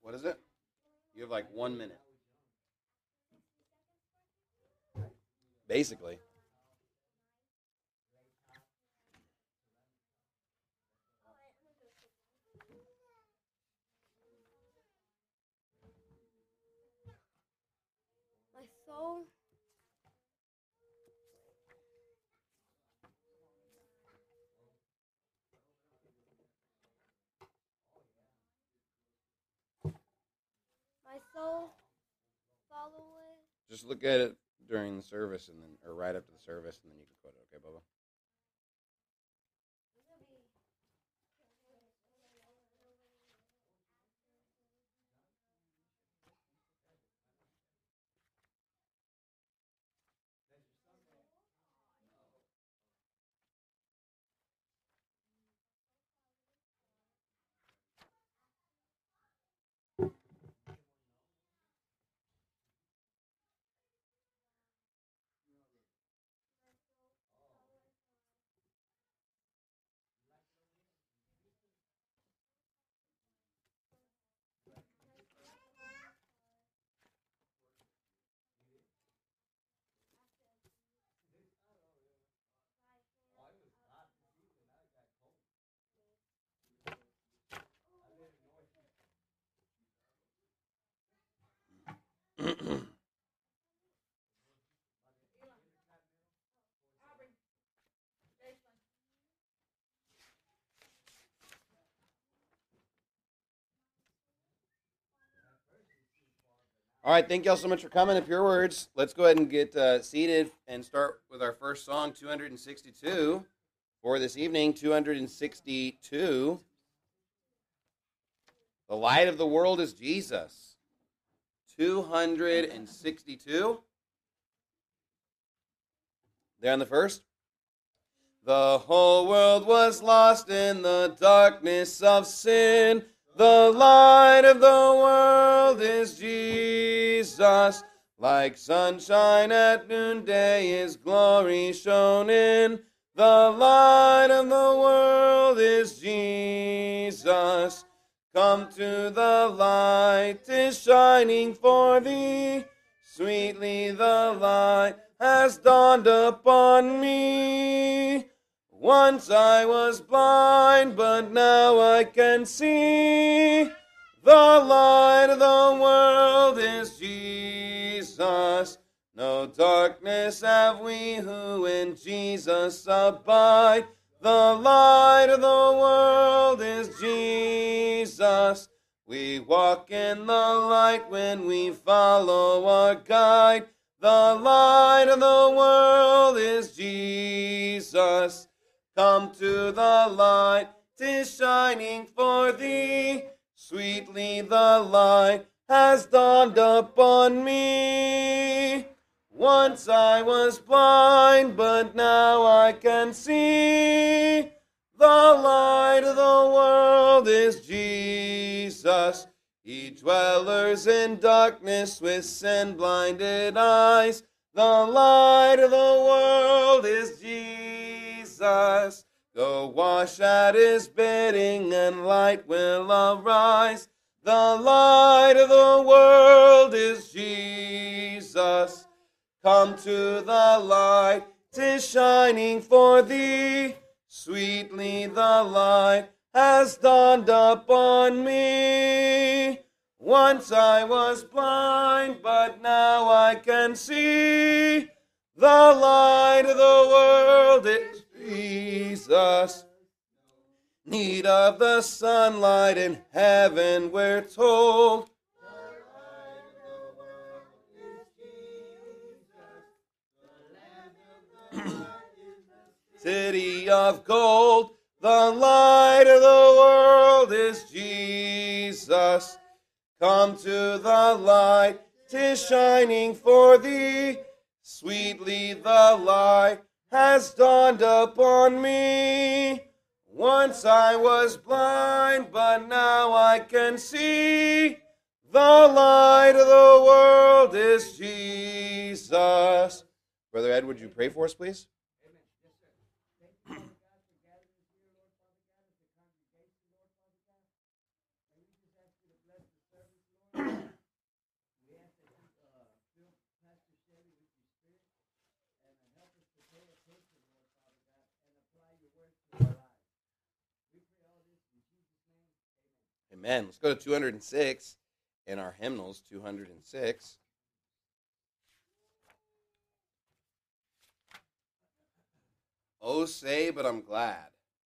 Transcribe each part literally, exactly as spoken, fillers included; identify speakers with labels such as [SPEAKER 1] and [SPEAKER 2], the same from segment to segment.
[SPEAKER 1] What is it? You have like one minute. Basically.
[SPEAKER 2] My soul. My soul. Follow it.
[SPEAKER 1] Just look at it during the service and then, or right after the service, and then you can quote it. Okay, Bubba? All right, thank y'all so much for coming to Pure Words. Let's go ahead and get uh, seated and start with our first song, two hundred sixty-two, for this evening, two hundred sixty-two. The light of the world is Jesus. two hundred sixty-two. There on the first. The whole world was lost in the darkness of sin. The light of the world is Jesus. Like sunshine at noonday, His glory shone in. The light of the world is Jesus. Come to the light, 'tis shining for thee. Sweetly the light has dawned upon me. Once I was blind, but now I can see. The light of the world is Jesus. No darkness have we who in Jesus abide. The light of the world is Jesus. We walk in the light when we follow our guide. The light of the world is Jesus. Come to the light, 'tis shining for thee. Sweetly the light has dawned upon me. Once I was blind, but now I can see. The light of the world is Jesus. Ye dwellers in darkness with sin-blinded eyes, the light of the world is Jesus. Go wash at His bidding and light will arise. The light of the world is Jesus. Come to the light, 'tis shining for thee. Sweetly the light has dawned upon me. Once I was blind, but now I can see. The light of the world is Jesus. Need of the sunlight in heaven, we're told. City of gold, the light of the world is Jesus. Come to the light, 'tis shining for thee. Sweetly the light has dawned upon me. Once I was blind, but now I can see. The light of the world is Jesus. Brother Ed, would you pray for us, please? Amen. Let's go to two hundred six in our hymnals, two hundred six. Oh, say, but I'm glad.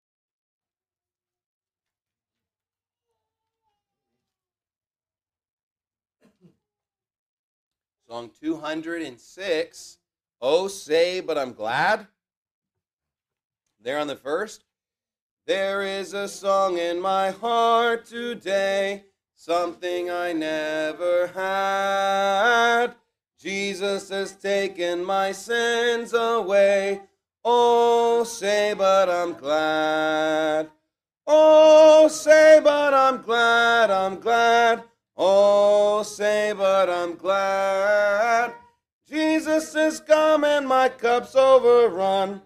[SPEAKER 1] Song two hundred six, Oh, say, but I'm glad. There on the first. There is a song in my heart today, something I never had. Jesus has taken my sins away. Oh, say, but I'm glad. Oh, say, but I'm glad, I'm glad. Oh, say, but I'm glad. Jesus is come and my cup's overrun.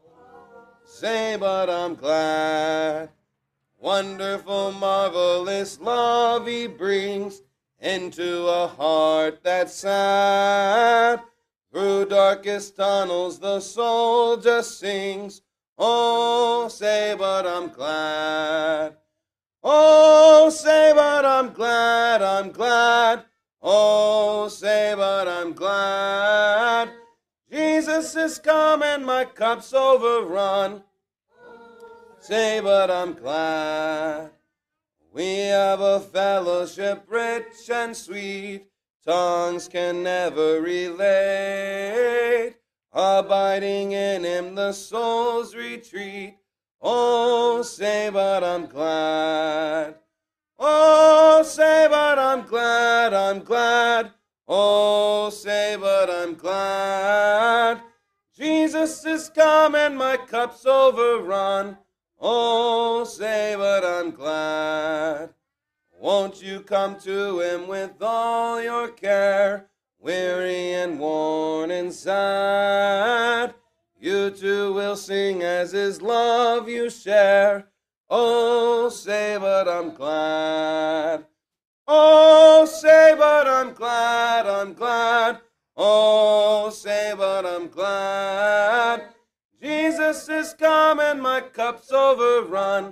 [SPEAKER 1] Say, but I'm glad. Wonderful, marvelous love he brings into a heart that's sad. Through darkest tunnels the soul just sings. Oh, say, but I'm glad. Oh, say, but I'm glad, I'm glad. Oh, say, but I'm glad. Jesus is come and my cup's overrun. Say, but I'm glad. We have a fellowship rich and sweet, tongues can never relate. Abiding in him the soul's retreat. Oh, say, but I'm glad. Oh, say, but I'm glad, I'm glad. Oh, say, but I'm glad. Jesus is come and my cup's overrun. Oh, say, but I'm glad. Won't you come to him with all your care, weary and worn and sad? You too will sing as his love you share. Oh, say, but I'm glad. Oh, say, but I'm glad, I'm glad. Oh, say, but I'm glad. Jesus is come and my cup's overrun.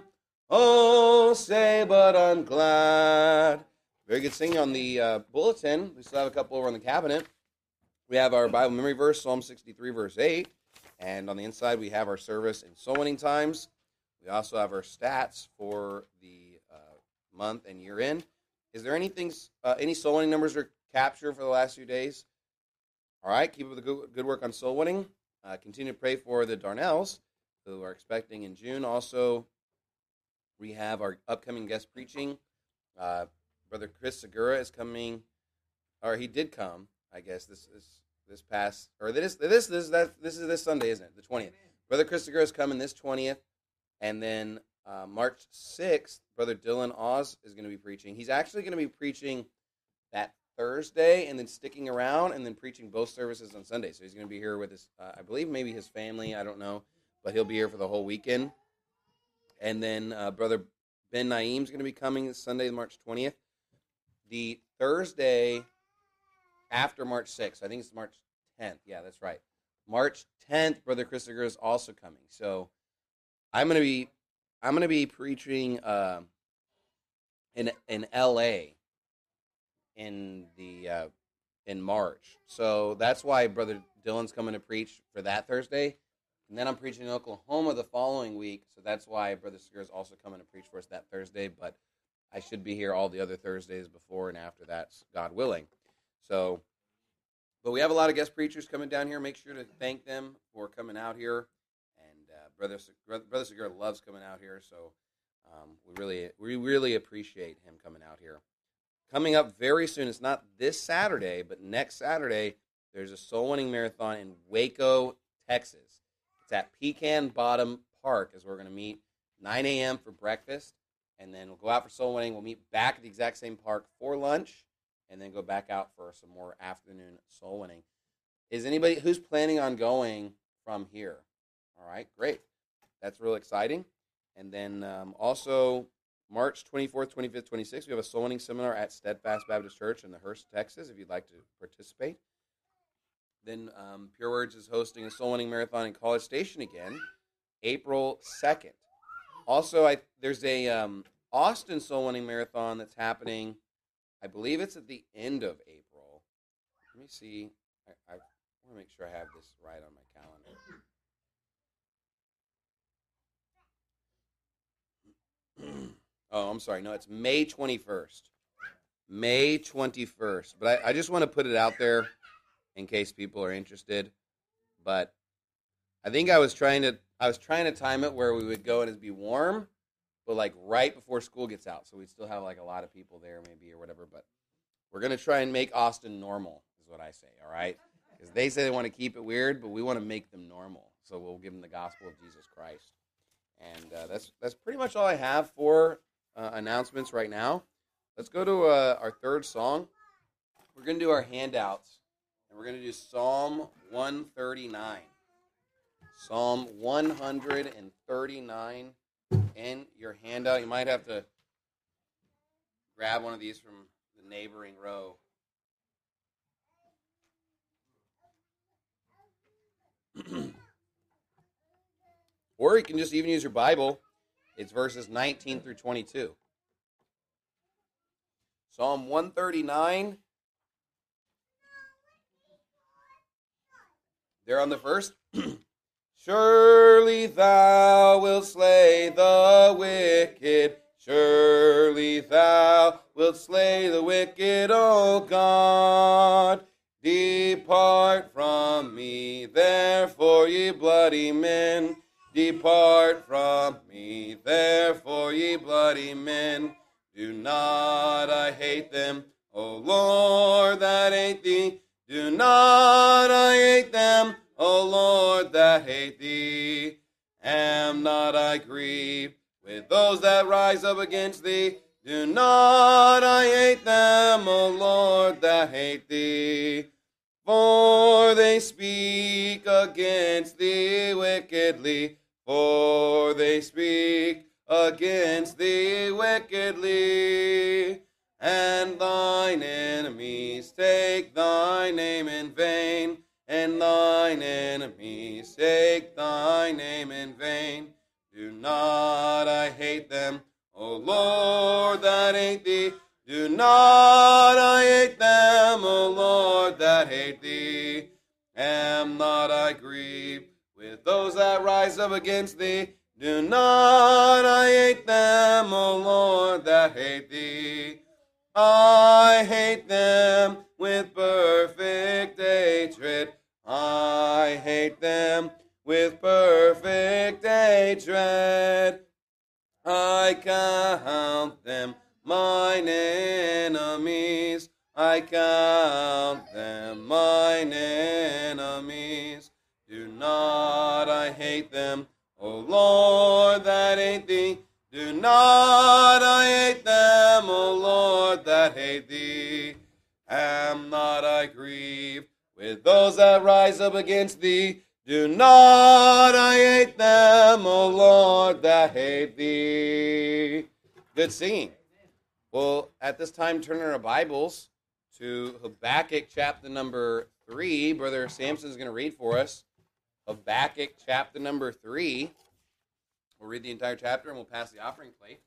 [SPEAKER 1] Oh, say, but I'm glad. Very good singing on the uh, bulletin. We still have a couple over on the cabinet. We have our Bible memory verse, Psalm sixty-three, verse eight. And on the inside, we have our service and soul winning times. We also have our stats for the uh, month and year end. Is there anything, uh, any soul winning numbers are captured for the last few days? All right, keep up the good, good work on soul winning. Uh, continue to pray for the Darnells, who are expecting in June. Also, we have our upcoming guest preaching. Uh, Brother Chris Segura is coming, or he did come, I guess, this this, this past, or this this this that this is this Sunday, isn't it? The twentieth. Brother Chris Segura is coming this twentieth, and then uh, March sixth, Brother Dylan Oz is going to be preaching. He's actually going to be preaching that Thursday and then sticking around and then preaching both services on Sunday. So he's going to be here with his, uh, I believe maybe his family, I don't know, but he'll be here for the whole weekend. And then uh, Brother Ben Naeem is going to be coming this Sunday, March twentieth. The Thursday after March sixth, I think it's March tenth. Yeah, that's right. March tenth, Brother Chris Segura is also coming. So I'm going to be, I'm going to be preaching uh, in in L A in the uh, in March. So that's why Brother Dylan's coming to preach for that Thursday. And then I'm preaching in Oklahoma the following week. So that's why Brother Segura is also coming to preach for us that Thursday. But I should be here all the other Thursdays before and after that, God willing. So, but we have a lot of guest preachers coming down here. Make sure to thank them for coming out here. And uh, Brother Brother Segura loves coming out here. So um, we really we really appreciate him coming out here. Coming up very soon, it's not this Saturday, but next Saturday, there's a soul winning marathon in Waco, Texas. It's at Pecan Bottom Park is where we're going to meet, nine a.m. for breakfast, and then we'll go out for soul winning. We'll meet back at the exact same park for lunch, and then go back out for some more afternoon soul winning. Is anybody who's planning on going from here? All right, great. That's real exciting. And then um, also March twenty-fourth, twenty-fifth, twenty-sixth, we have a soul winning seminar at Steadfast Baptist Church in the Hurst, Texas, if you'd like to participate. Then um, Pure Words is hosting a soul winning marathon in College Station again. April second. Also, I there's a um, Austin Soul Winning Marathon that's happening. I believe it's at the end of April. Let me see. I, I want to make sure I have this right on my calendar. Oh, I'm sorry. No, it's May twenty-first. May twenty-first. But I, I just want to put it out there in case people are interested. But I think I was trying to I was trying to time it where we would go and it'd be warm, but like right before school gets out. So we'd still have like a lot of people there maybe or whatever. But we're going to try and make Austin normal is what I say, all right? Because they say they want to keep it weird, but we want to make them normal. So we'll give them the gospel of Jesus Christ. And uh, that's that's pretty much all I have for uh, announcements right now. Let's go to uh, our third song. We're going to do our handouts, and we're going to do Psalm one thirty-nine. Psalm one thirty-nine in your handout. You might have to grab one of these from the neighboring row. Or you can just even use your Bible. It's verses nineteen through twenty-two. Psalm one thirty-nine. There on the first. Surely thou wilt slay the wicked. Surely thou wilt slay the wicked, O God. Depart from me, therefore, ye bloody men. Depart from me, therefore, ye bloody men. Do not I hate them, O Lord, that hate thee. Do not I hate them, O Lord, that hate thee. Am not I grieved with those that rise up against thee? Do not I hate them, O Lord, that hate thee. For they speak against thee wickedly. For they speak against thee wickedly. And thine enemies take thy name in vain. And thine enemies take thy name in vain. Do not I hate them, O Lord, that hate thee. Do not I hate them, O Lord, that hate thee. Am not I grieved with those that rise up against thee? Do not I hate them, O Lord, that hate thee. I hate them with perfect hatred. I hate them with perfect hatred. I count them mine enemies. I count them mine enemies. Do not I hate them, O Lord, that hate thee. Do not I hate them, O Lord, that hate thee. Am not I grieved with those that rise up against thee? Do not I hate them, O Lord, that hate thee. Good singing. Well, at this time, turn our Bibles to Habakkuk chapter number three. Brother Samson's going to read for us Habakkuk chapter number three. We'll read the entire chapter and we'll pass the offering plate.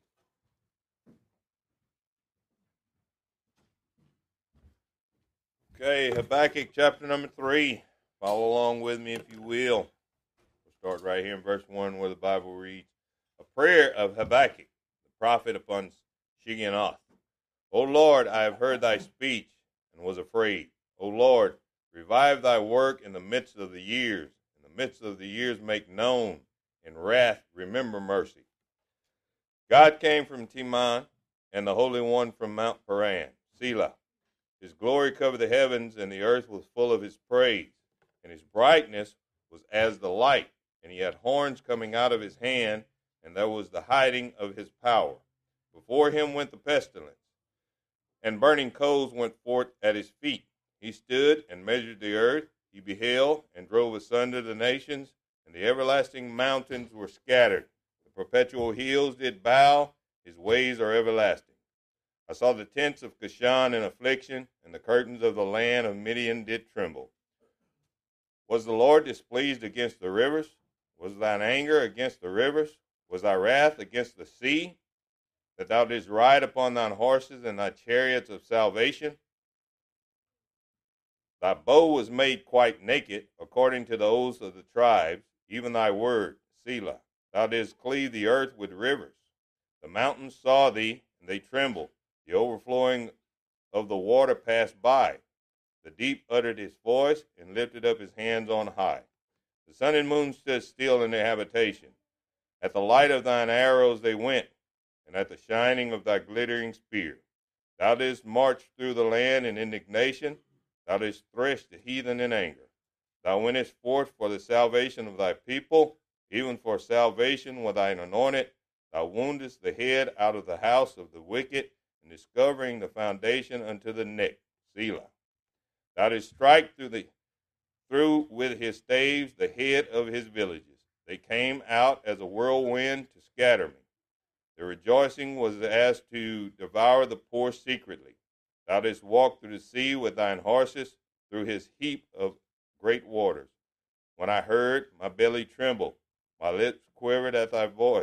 [SPEAKER 3] Okay, Habakkuk chapter number three. Follow along with me if you will. We'll start right here in verse one where the Bible reads, a prayer of Habakkuk, the prophet upon Shigionoth. O Lord, I have heard thy speech and was afraid. O Lord, revive thy work in the midst of the years. In the midst of the years make known. In wrath remember mercy. God came from Teman, and the Holy One from Mount Paran, Selah. His glory covered the heavens, and the earth was full of his praise. And his brightness was as the light, and he had horns coming out of his hand, and there was the hiding of his power. Before him went the pestilence, and burning coals went forth at his feet. He stood and measured the earth. He beheld and drove asunder the nations, and the everlasting mountains were scattered. The perpetual hills did bow. His ways are everlasting. I saw the tents of Cushan in affliction, and the curtains of the land of Midian did tremble. Was the Lord displeased against the rivers? Was thine anger against the rivers? Was thy wrath against the sea? That thou didst ride upon thine horses and thy chariots of salvation? Thy bow was made quite naked, according to the oaths of the tribes, even thy word, Selah. Thou didst cleave the earth with rivers. The mountains saw thee, and they trembled. The overflowing of the water passed by. The deep uttered his voice and lifted up his hands on high. The sun and moon stood still in their habitation. At the light of thine arrows they went, and at the shining of thy glittering spear. Thou didst march through the land in indignation. Thou didst thresh the heathen in anger. Thou wentest forth for the salvation of thy people, even for salvation with thine anointed. Thou woundest the head out of the house of the wicked, and discovering the foundation unto the neck. Selah. Thou didst strike through the through with his staves the head of his villages. They came out as a whirlwind to scatter me. The rejoicing was as to devour the poor secretly. Thou didst walk through the sea with thine horses, through his heap of great waters. When I heard, my belly trembled, my lips quivered at thy voice.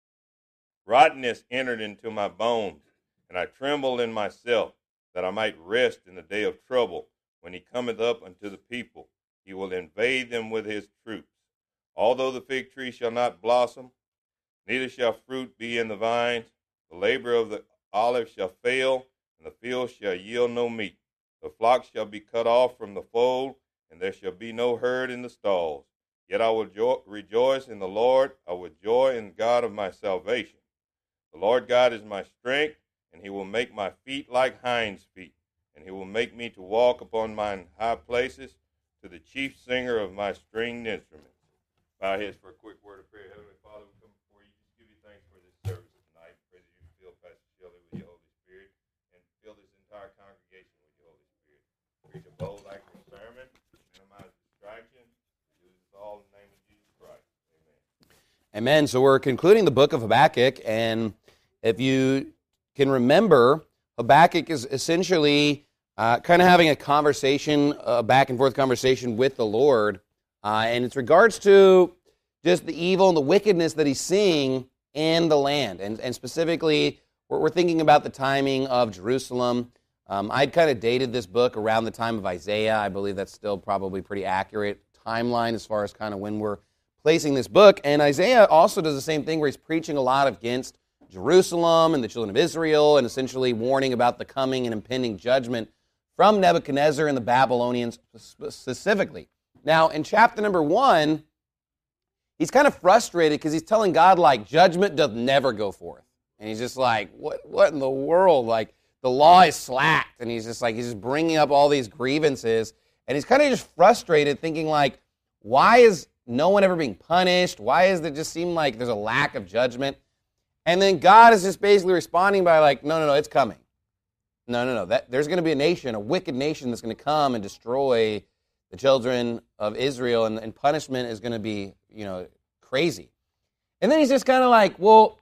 [SPEAKER 3] Rottenness entered into my bones, and I trembled in myself, that I might rest in the day of trouble. When he cometh up unto the people, he will invade them with his troops. Although the fig tree shall not blossom, neither shall fruit be in the vines, the labor of the olive shall fail, and the field shall yield no meat. The flock shall be cut off from the fold, and there shall be no herd in the stalls. Yet I will jo- rejoice in the Lord, I will joy in God of my salvation. The Lord God is my strength, and he will make my feet like hinds' feet, and he will make me to walk upon mine high places, to the chief singer of my stringed instruments. Bow heads for a quick word of prayer. Heavenly Father, we come before you. Just give you thanks for this service tonight. Pray that you fill Pastor Shelley with your Holy Spirit, and fill this entire congregation with your Holy Spirit. Preach a bold, accurate sermon, minimize distraction. Do this all in the name of Jesus Christ. Amen.
[SPEAKER 1] Amen. So we're concluding the book of Habakkuk, and if you can remember, Habakkuk is essentially uh, kind of having a conversation, a back and forth conversation with the Lord, uh, and it's regards to just the evil and the wickedness that he's seeing in the land, and, and specifically, we're, we're thinking about the timing of Jerusalem. Um, I'd kind of dated this book around the time of Isaiah. I believe that's still probably pretty accurate timeline as far as kind of when we're placing this book, and Isaiah also does the same thing where he's preaching a lot against Jerusalem and the children of Israel, and essentially warning about the coming and impending judgment from Nebuchadnezzar and the Babylonians specifically. Now, in chapter number one, he's kind of frustrated because he's telling God, like, judgment doth never go forth. And he's just like, what, what in the world? Like, the law is slacked. And he's just like, he's just bringing up all these grievances. And he's kind of just frustrated, thinking like, why is no one ever being punished? Why does it just seem like there's a lack of judgment? And then God is just basically responding by like, no, no, no, it's coming. No, no, no. That, there's going to be a nation, a wicked nation that's going to come and destroy the children of Israel, and, and punishment is going to be, you know, crazy. And then he's just kind of like, well,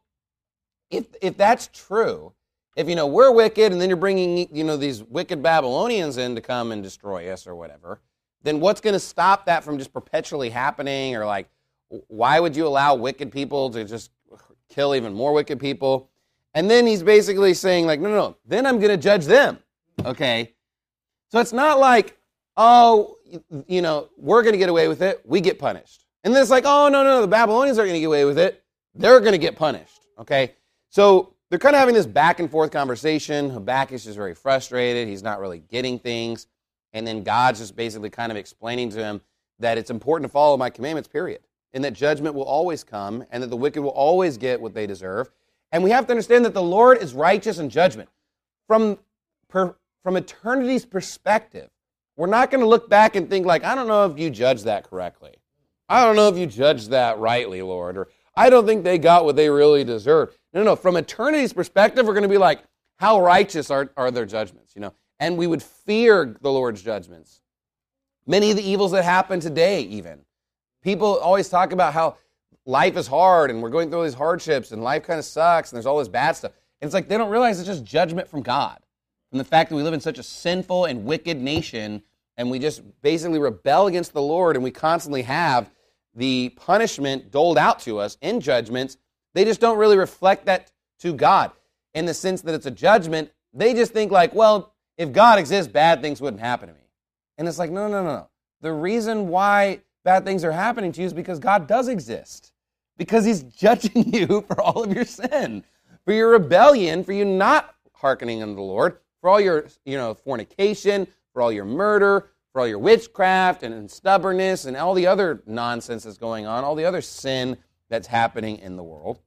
[SPEAKER 1] if if that's true, if, you know, we're wicked and then you're bringing, you know, these wicked Babylonians in to come and destroy us or whatever, then what's going to stop that from just perpetually happening? Or like, why would you allow wicked people to just kill even more wicked people? And then he's basically saying like, no, no, no, then I'm going to judge them, okay? So it's not like, oh, you know, we're going to get away with it, we get punished. And then it's like, oh, no, no, no, the Babylonians aren't going to get away with it, they're going to get punished, okay? So they're kind of having this back and forth conversation. Habakkuk is just very frustrated, he's not really getting things. And then God's just basically kind of explaining to him that it's important to follow my commandments, period. And that judgment will always come, and that the wicked will always get what they deserve. And we have to understand that the Lord is righteous in judgment. From, per, from eternity's perspective, we're not going to look back and think like, I don't know if you judged that correctly. I don't know if you judged that rightly, Lord. Or I don't think they got what they really deserved. No, no, from eternity's perspective, we're going to be like, how righteous are, are their judgments, you know? And we would fear the Lord's judgments. Many of the evils that happen today, even. People always talk about how life is hard and we're going through all these hardships and life kind of sucks and there's all this bad stuff. And it's like they don't realize it's just judgment from God. From the fact that we live in such a sinful and wicked nation and we just basically rebel against the Lord, and we constantly have the punishment doled out to us in judgments, they just don't really reflect that to God in the sense that it's a judgment. They just think like, well, if God exists, bad things wouldn't happen to me. And it's like, no, no, no, no. The reason why bad things are happening to you is because God does exist. Because he's judging you for all of your sin, for your rebellion, for you not hearkening unto the Lord, for all your, you know, fornication, for all your murder, for all your witchcraft and, and stubbornness and all the other nonsense that's going on, all the other sin that's happening in the world.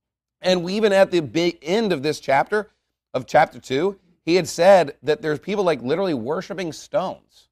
[SPEAKER 1] And we, even at the big end of this chapter, of chapter two, he had said that there's people like literally worshiping stones.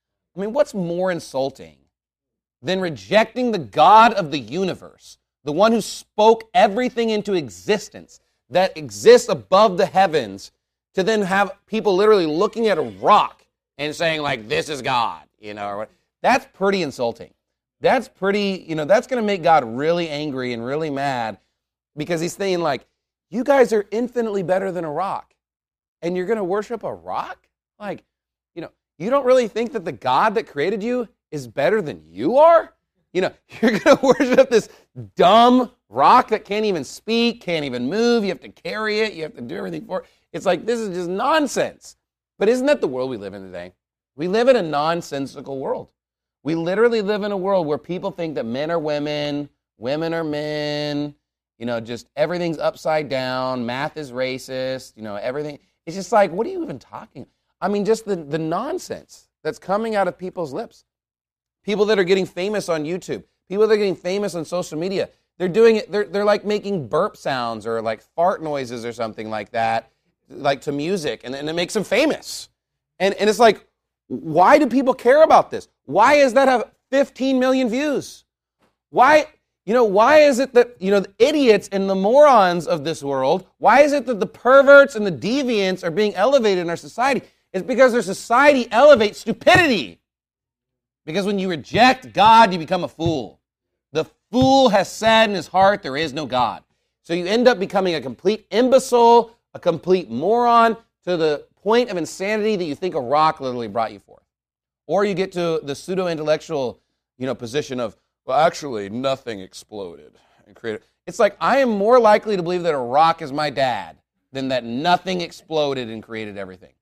[SPEAKER 1] I mean, what's more insulting than rejecting the God of the universe, the one who spoke everything into existence, that exists above the heavens, to then have people literally looking at a rock and saying, like, this is God, you know, or what? That's pretty insulting. That's pretty, you know, that's going to make God really angry and really mad, because he's saying, like, you guys are infinitely better than a rock, and you're going to worship a rock? Like, you know, you don't really think that the God that created you is better than you are? You know, you're going to worship this dumb rock that can't even speak, can't even move. You have to carry it. You have to do everything for it. It's like, this is just nonsense. But isn't that the world we live in today? We live in a nonsensical world. We literally live in a world where people think that men are women, women are men, you know, just everything's upside down, math is racist, you know, everything. It's just like, what are you even talking about? I mean, just the, the nonsense that's coming out of people's lips. People that are getting famous on YouTube, people that are getting famous on social media, they're doing it, they're, they're like making burp sounds or like fart noises or something like that, like to music, and, and it makes them famous. And, and it's like, why do people care about this? Why does that have fifteen million views? Why, you know, why is it that, you know, the idiots and the morons of this world, why is it that the perverts and the deviants are being elevated in our society? It's because our society elevates stupidity. Because when you reject God, you become a fool. The fool has said in his heart, there is no God. So you end up becoming a complete imbecile, a complete moron, to the point of insanity that you think a rock literally brought you forth. Or you get to the pseudo-intellectual, you know, position of, well, actually, nothing exploded and created. It's like, I am more likely to believe that a rock is my dad than that nothing exploded and created everything.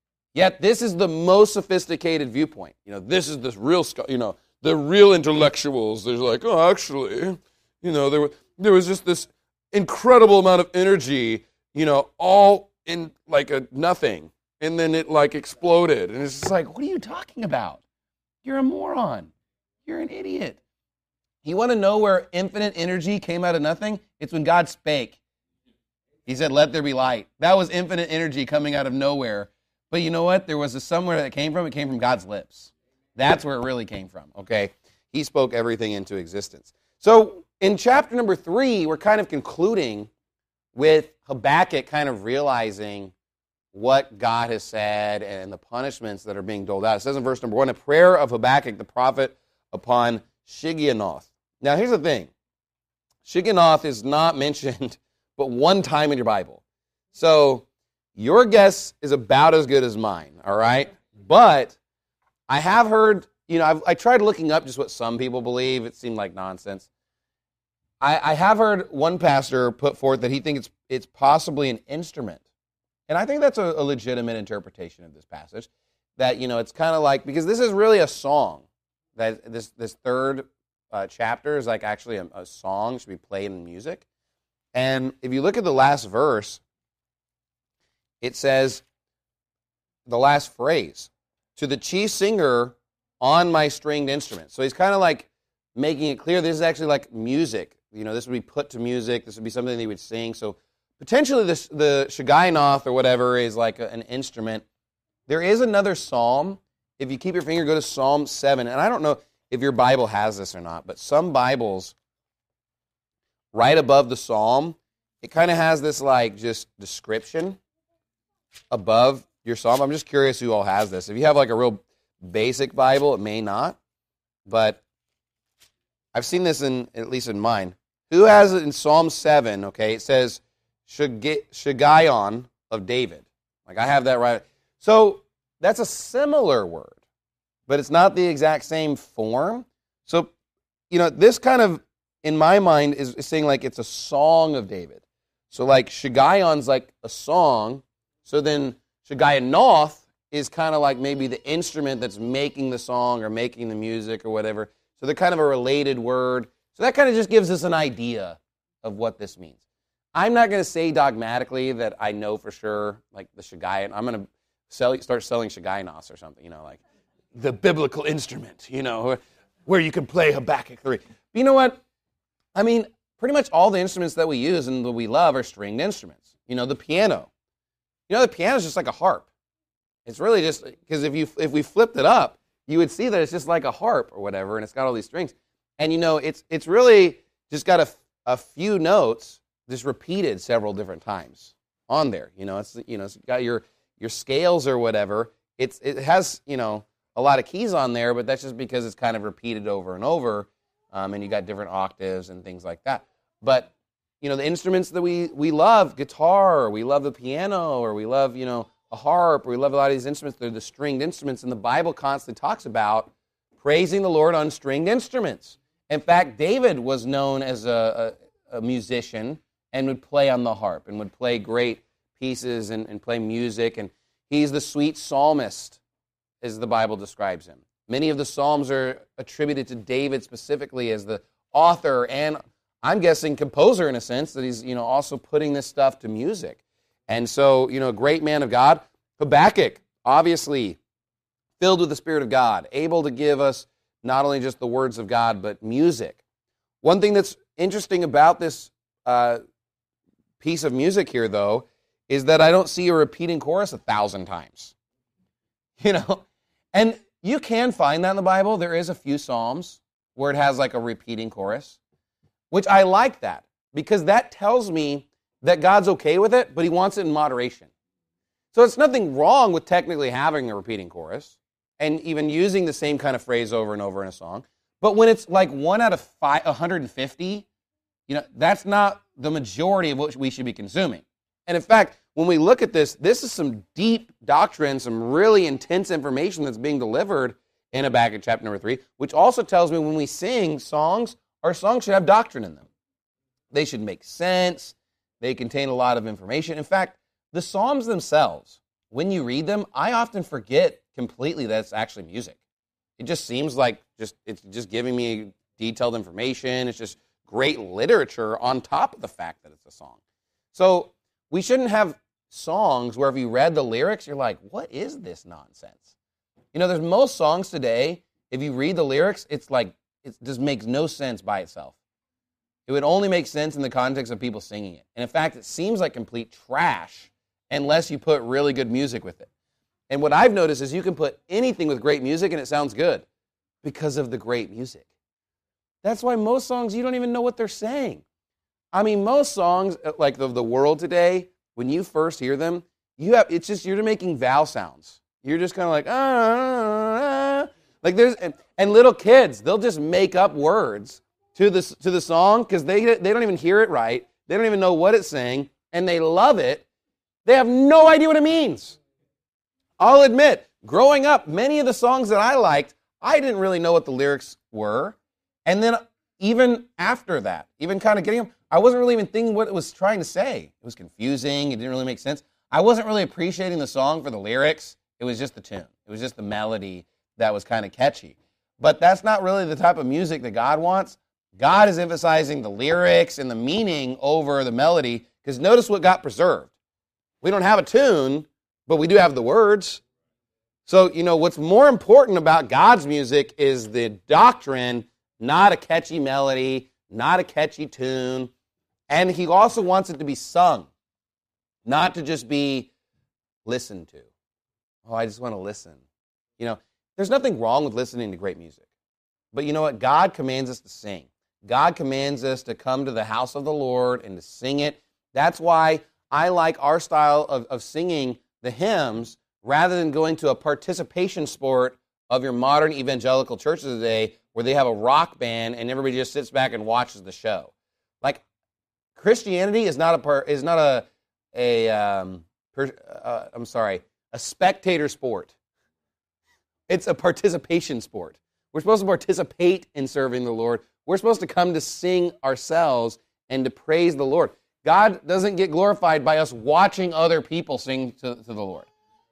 [SPEAKER 1] Yet this is the most sophisticated viewpoint. You know, this is this real, you know, the real intellectuals. They're like, oh, actually, you know, there was, there was just this incredible amount of energy, you know, all in like a nothing. And then it like exploded. And it's just like, what are you talking about? You're a moron. You're an idiot. You want to know where infinite energy came out of nothing? It's when God spake. He said, let there be light. That was infinite energy coming out of nowhere. But you know what? There was a somewhere that came from. It came from God's lips. That's where it really came from, okay? He spoke everything into existence. So in chapter number three, we're kind of concluding with Habakkuk kind of realizing what God has said and the punishments that are being doled out. It says in verse number one, a prayer of Habakkuk the prophet upon Shigionoth. Now here's the thing. Shigionoth is not mentioned but one time in your Bible. So your guess is about as good as mine, all right? But I have heard, you know, I've, I tried looking up just what some people believe. It seemed like nonsense. I, I have heard one pastor put forth that he thinks it's, it's possibly an instrument. And I think that's a, a legitimate interpretation of this passage. That, you know, it's kind of like, because this is really a song. That this, this third uh, chapter is like actually a, a song, should be played in music. And if you look at the last verse, it says, the last phrase, to the chief singer on my stringed instrument. So he's kind of like making it clear this is actually like music. You know, this would be put to music. This would be something they would sing. So potentially this, the Shigionoth or whatever is like a, an instrument. There is another psalm. If you keep your finger, go to Psalm seven. And I don't know if your Bible has this or not, but some Bibles, right above the psalm, it kind of has this like just description above your psalm. I'm just curious who all has this. If you have like a real basic Bible, it may not, but I've seen this in, at least in mine. Who has it in Psalm seven? Okay, it says Shiggaion of David. Like I have that right. So that's a similar word, but it's not the exact same form. So you know, this kind of, in my mind, is, is saying like it's a song of David. So like Shigayon's like a song. So then Shigionoth is kind of like maybe the instrument that's making the song or making the music or whatever. So they're kind of a related word. So that kind of just gives us an idea of what this means. I'm not going to say dogmatically that I know for sure, like the Shigayon. I'm going to sell, start selling Shigionos or something, you know, like the biblical instrument, you know, where you can play Habakkuk three. But you know what? I mean, pretty much all the instruments that we use and that we love are stringed instruments. You know, the piano. You know, the piano is just like a harp. It's really just, because if you if we flipped it up, you would see that it's just like a harp or whatever, and it's got all these strings. And, you know, it's it's really just got a, a few notes just repeated several different times on there. You know, it's, you know, it's got your, your scales or whatever. It's It has, you know, a lot of keys on there, but that's just because it's kind of repeated over and over, um, and you got different octaves and things like that. But, you know, the instruments that we, we love, guitar, or we love the piano, or we love, you know, a harp, or we love a lot of these instruments, they're the stringed instruments, and the Bible constantly talks about praising the Lord on stringed instruments. In fact, David was known as a, a, a musician and would play on the harp and would play great pieces and, and play music, and he's the sweet psalmist, as the Bible describes him. Many of the psalms are attributed to David specifically as the author and, I'm guessing, composer in a sense, that he's, you know, also putting this stuff to music. And so, you know, a great man of God. Habakkuk, obviously, filled with the Spirit of God, able to give us not only just the words of God, but music. One thing that's interesting about this uh, piece of music here, though, is that I don't see a repeating chorus a thousand times. You know, and you can find that in the Bible. There is a few Psalms where it has like a repeating chorus, which I like that, because that tells me that God's okay with it, but he wants it in moderation. So it's nothing wrong with technically having a repeating chorus and even using the same kind of phrase over and over in a song. But when it's like one out of five, one hundred fifty, you know, that's not the majority of what we should be consuming. And in fact, when we look at this, this is some deep doctrine, some really intense information that's being delivered in Habakkuk chapter number three, which also tells me when we sing songs, our songs should have doctrine in them. They should make sense. They contain a lot of information. In fact, the Psalms themselves, when you read them, I often forget completely that it's actually music. It just seems like just it's just giving me detailed information. It's just great literature on top of the fact that it's a song. So we shouldn't have songs where if you read the lyrics, you're like, what is this nonsense? You know, there's most songs today, if you read the lyrics, it's like, it just makes no sense by itself. It would only make sense in the context of people singing it. And in fact, it seems like complete trash unless you put really good music with it. And what I've noticed is you can put anything with great music and it sounds good because of the great music. That's why most songs, you don't even know what they're saying. I mean, most songs, like the, the world today, when you first hear them, you have it's just, you're making vowel sounds. You're just kind of like, ah, ah, like there's, and, and little kids, they'll just make up words to the, to the song because they, they don't even hear it right. They don't even know what it's saying, and they love it. They have no idea what it means. I'll admit, growing up, many of the songs that I liked, I didn't really know what the lyrics were. And then even after that, even kind of getting them, I wasn't really even thinking what it was trying to say. It was confusing. It didn't really make sense. I wasn't really appreciating the song for the lyrics. It was just the tune. It was just the melody that was kind of catchy. But that's not really the type of music that God wants. God is emphasizing the lyrics and the meaning over the melody, because notice what got preserved. We don't have a tune, but we do have the words. So, you know, what's more important about God's music is the doctrine, not a catchy melody, not a catchy tune. And he also wants it to be sung, not to just be listened to. Oh, I just want to listen. You know, there's nothing wrong with listening to great music. But you know what? God commands us to sing. God commands us to come to the house of the Lord and to sing it. That's why I like our style of, of singing the hymns rather than going to a participation sport of your modern evangelical churches today where they have a rock band and everybody just sits back and watches the show. Like, Christianity is not a par, is not a a um, per, uh, I'm sorry, a spectator sport. It's a participation sport. We're supposed to participate in serving the Lord. We're supposed to come to sing ourselves and to praise the Lord. God doesn't get glorified by us watching other people sing to, to the Lord.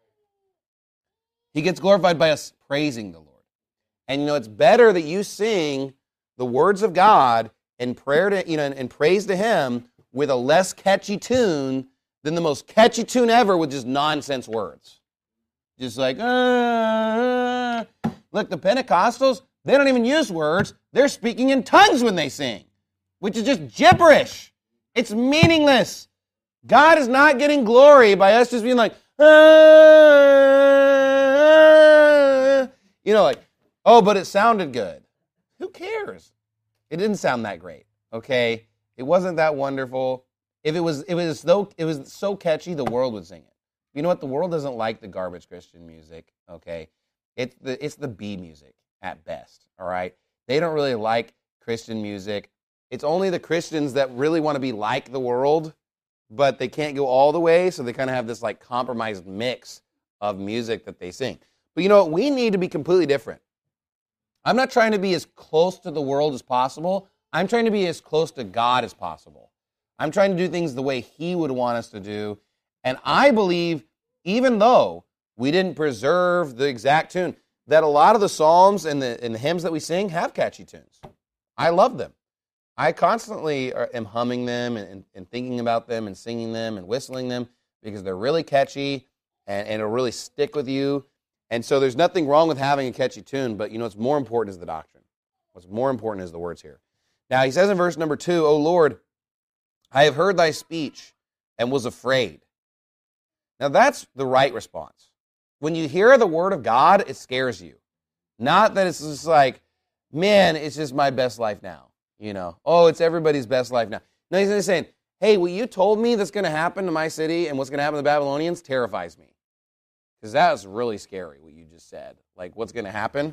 [SPEAKER 1] He gets glorified by us praising the Lord. And you know, it's better that you sing the words of God and prayer to, you know, and, and praise to Him with a less catchy tune than the most catchy tune ever with just nonsense words. Just like, uh, look, the Pentecostals, they don't even use words. They're speaking in tongues when they sing, which is just gibberish. It's meaningless. God is not getting glory by us just being like, uh, you know, like, oh, but it sounded good. Who cares? It didn't sound that great, okay? It wasn't that wonderful. If it was, it was so, it was so catchy, the world would sing it. You know what? The world doesn't like the garbage Christian music, okay? It's the, it's the B music at best, all right? They don't really like Christian music. It's only the Christians that really want to be like the world, but they can't go all the way, so they kind of have this like compromised mix of music that they sing. But you know what? We need to be completely different. I'm not trying to be as close to the world as possible. I'm trying to be as close to God as possible. I'm trying to do things the way He would want us to do. And I believe, even though we didn't preserve the exact tune, that a lot of the psalms and the, and the hymns that we sing have catchy tunes. I love them. I constantly are, am humming them and, and, and thinking about them and singing them and whistling them because they're really catchy and, and it'll really stick with you. And so there's nothing wrong with having a catchy tune, but you know what's more important is the doctrine. What's more important is the words here. Now he says in verse number two, O Lord, I have heard thy speech and was afraid. Now that's the right response. When you hear the word of God, it scares you. Not that it's just like, man, it's just my best life now. You know, oh, it's everybody's best life now. No, he's saying, hey, what you told me that's going to happen to my city and what's going to happen to the Babylonians terrifies me. Because that was really scary, what you just said. Like, what's going to happen?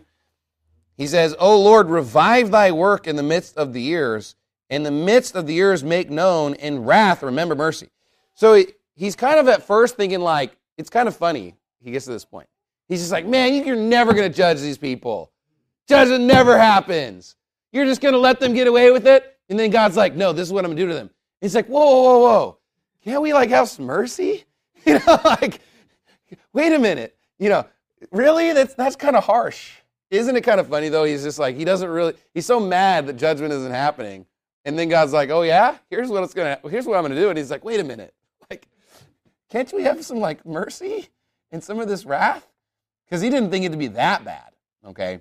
[SPEAKER 1] He says, O Lord, revive thy work in the midst of the years. In the midst of the years make known. In wrath remember mercy. So he, he's kind of at first thinking like, it's kind of funny. He gets to this point. He's just like, man, you're never going to judge these people. Judgment never happens. You're just going to let them get away with it? And then God's like, no, this is what I'm going to do to them. He's like, whoa, whoa, whoa, whoa. Can't we like have some mercy? You know, like, wait a minute. You know, really? That's that's kind of harsh. Isn't it kind of funny, though? He's just like, he doesn't really, he's so mad that judgment isn't happening. And then God's like, oh, yeah? Here's what it's going to, here's what I'm going to do. And he's like, wait a minute. Like, can't we have some, like, mercy in some of this wrath? Because he didn't think it to be that bad, okay?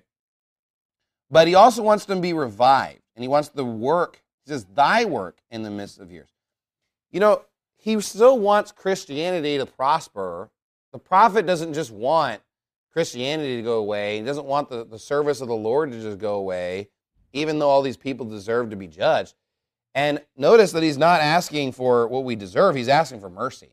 [SPEAKER 1] But he also wants them to be revived. And he wants the work, he says, thy work in the midst of years. You know, he still wants Christianity to prosper. The prophet doesn't just want Christianity to go away. He doesn't want the, the service of the Lord to just go away, even though all these people deserve to be judged. And notice that he's not asking for what we deserve. He's asking for mercy.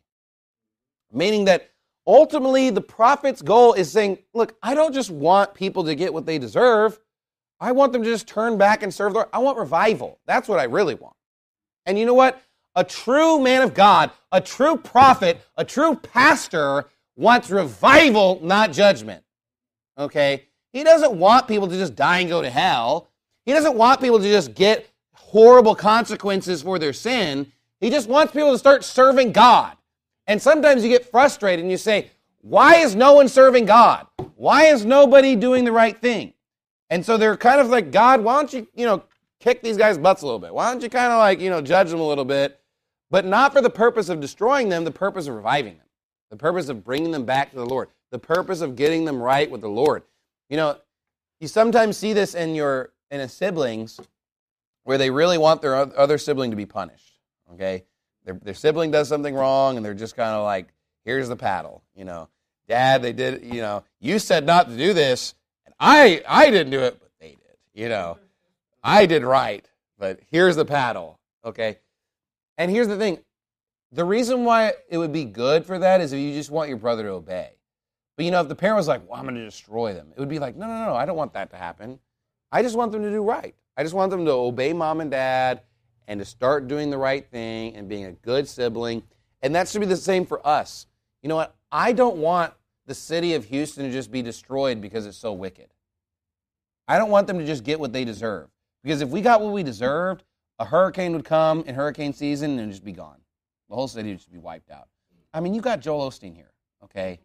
[SPEAKER 1] Meaning that ultimately the prophet's goal is saying, look, I don't just want people to get what they deserve. I want them to just turn back and serve the Lord. I want revival. That's what I really want. And you know what? A true man of God, a true prophet, a true pastor wants revival, not judgment. Okay? He doesn't want people to just die and go to hell. He doesn't want people to just get horrible consequences for their sin. He just wants people to start serving God. And sometimes you get frustrated and you say, why is no one serving God? Why is nobody doing the right thing? And so they're kind of like, God, why don't you, you know, kick these guys' butts a little bit? Why don't you kind of like, you know, judge them a little bit? But not for the purpose of destroying them, the purpose of reviving them. The purpose of bringing them back to the Lord. The purpose of getting them right with the Lord. You know, you sometimes see this in your in a siblings where they really want their other sibling to be punished. Okay? Their, their sibling does something wrong and they're just kind of like, here's the paddle. You know, Dad, they did, you know, you said not to do this. And I, I didn't do it, but they did. You know, I did right, but here's the paddle. Okay? And here's the thing. The reason why it would be good for that is if you just want your brother to obey. But, you know, if the parent was like, well, I'm going to destroy them, it would be like, no, no, no, I don't want that to happen. I just want them to do right. I just want them to obey mom and dad and to start doing the right thing and being a good sibling. And that should be the same for us. You know what? I don't want the city of Houston to just be destroyed because it's so wicked. I don't want them to just get what they deserve. Because if we got what we deserved, a hurricane would come in hurricane season and it'd just be gone. The whole city would just be wiped out. I mean, you got Joel Osteen here, okay?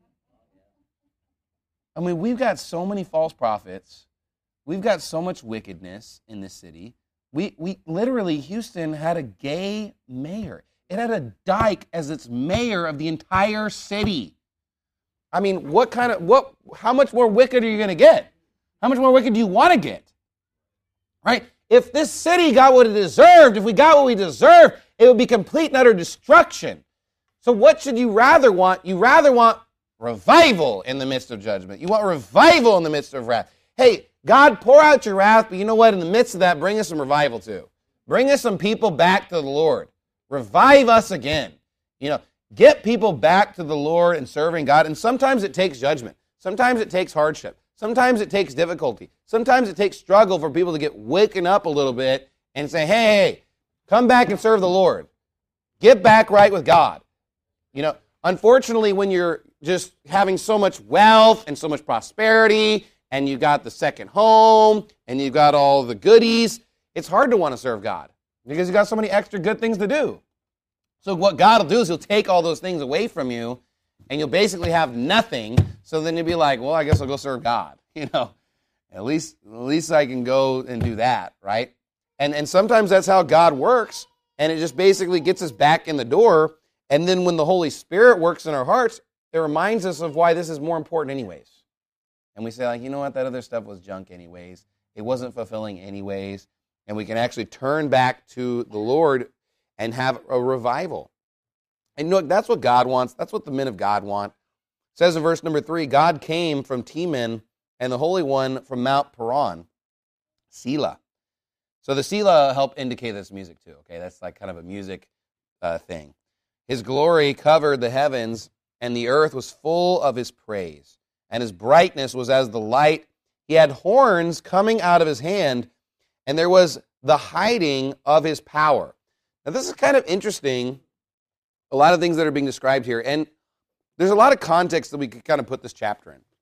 [SPEAKER 1] I mean, we've got so many false prophets. We've got so much wickedness in this city. We we literally, Houston had a gay mayor. It had a dyke as its mayor of the entire city. I mean, what kind of, what? how much more wicked are you going to get? How much more wicked do you want to get? Right? If this city got what it deserved, if we got what we deserved, it would be complete and utter destruction. So what should you rather want? You rather want revival in the midst of judgment. You want revival in the midst of wrath. Hey, God, pour out your wrath, but you know what? In the midst of that, bring us some revival too. Bring us some people back to the Lord. Revive us again. You know, get people back to the Lord and serving God. And sometimes it takes judgment. Sometimes it takes hardship. Sometimes it takes difficulty. Sometimes it takes struggle for people to get waken up a little bit and say, hey, hey, come back and serve the Lord. Get back right with God. You know, unfortunately, when you're just having so much wealth and so much prosperity, and you got the second home, and you've got all the goodies, it's hard to want to serve God because you've got so many extra good things to do. So what God will do is he'll take all those things away from you, and you'll basically have nothing. So then you'll be like, well, I guess I'll go serve God. You know, at least at least I can go and do that, right? And and sometimes that's how God works, and it just basically gets us back in the door. And then when the Holy Spirit works in our hearts, it reminds us of why this is more important anyways. And we say, like, you know what, that other stuff was junk anyways. It wasn't fulfilling anyways. And we can actually turn back to the Lord and have a revival. And you know, that's what God wants. That's what the men of God want. It says in verse number three, God came from Teman and the Holy One from Mount Paran, Selah. So the Selah help indicate this music too, okay? That's like kind of a music uh, thing. His glory covered the heavens, and the earth was full of his praise. And his brightness was as the light. He had horns coming out of his hand, and there was the hiding of his power. Now, this is kind of interesting, a lot of things that are being described here, and there's a lot of context that we could kind of put this chapter in.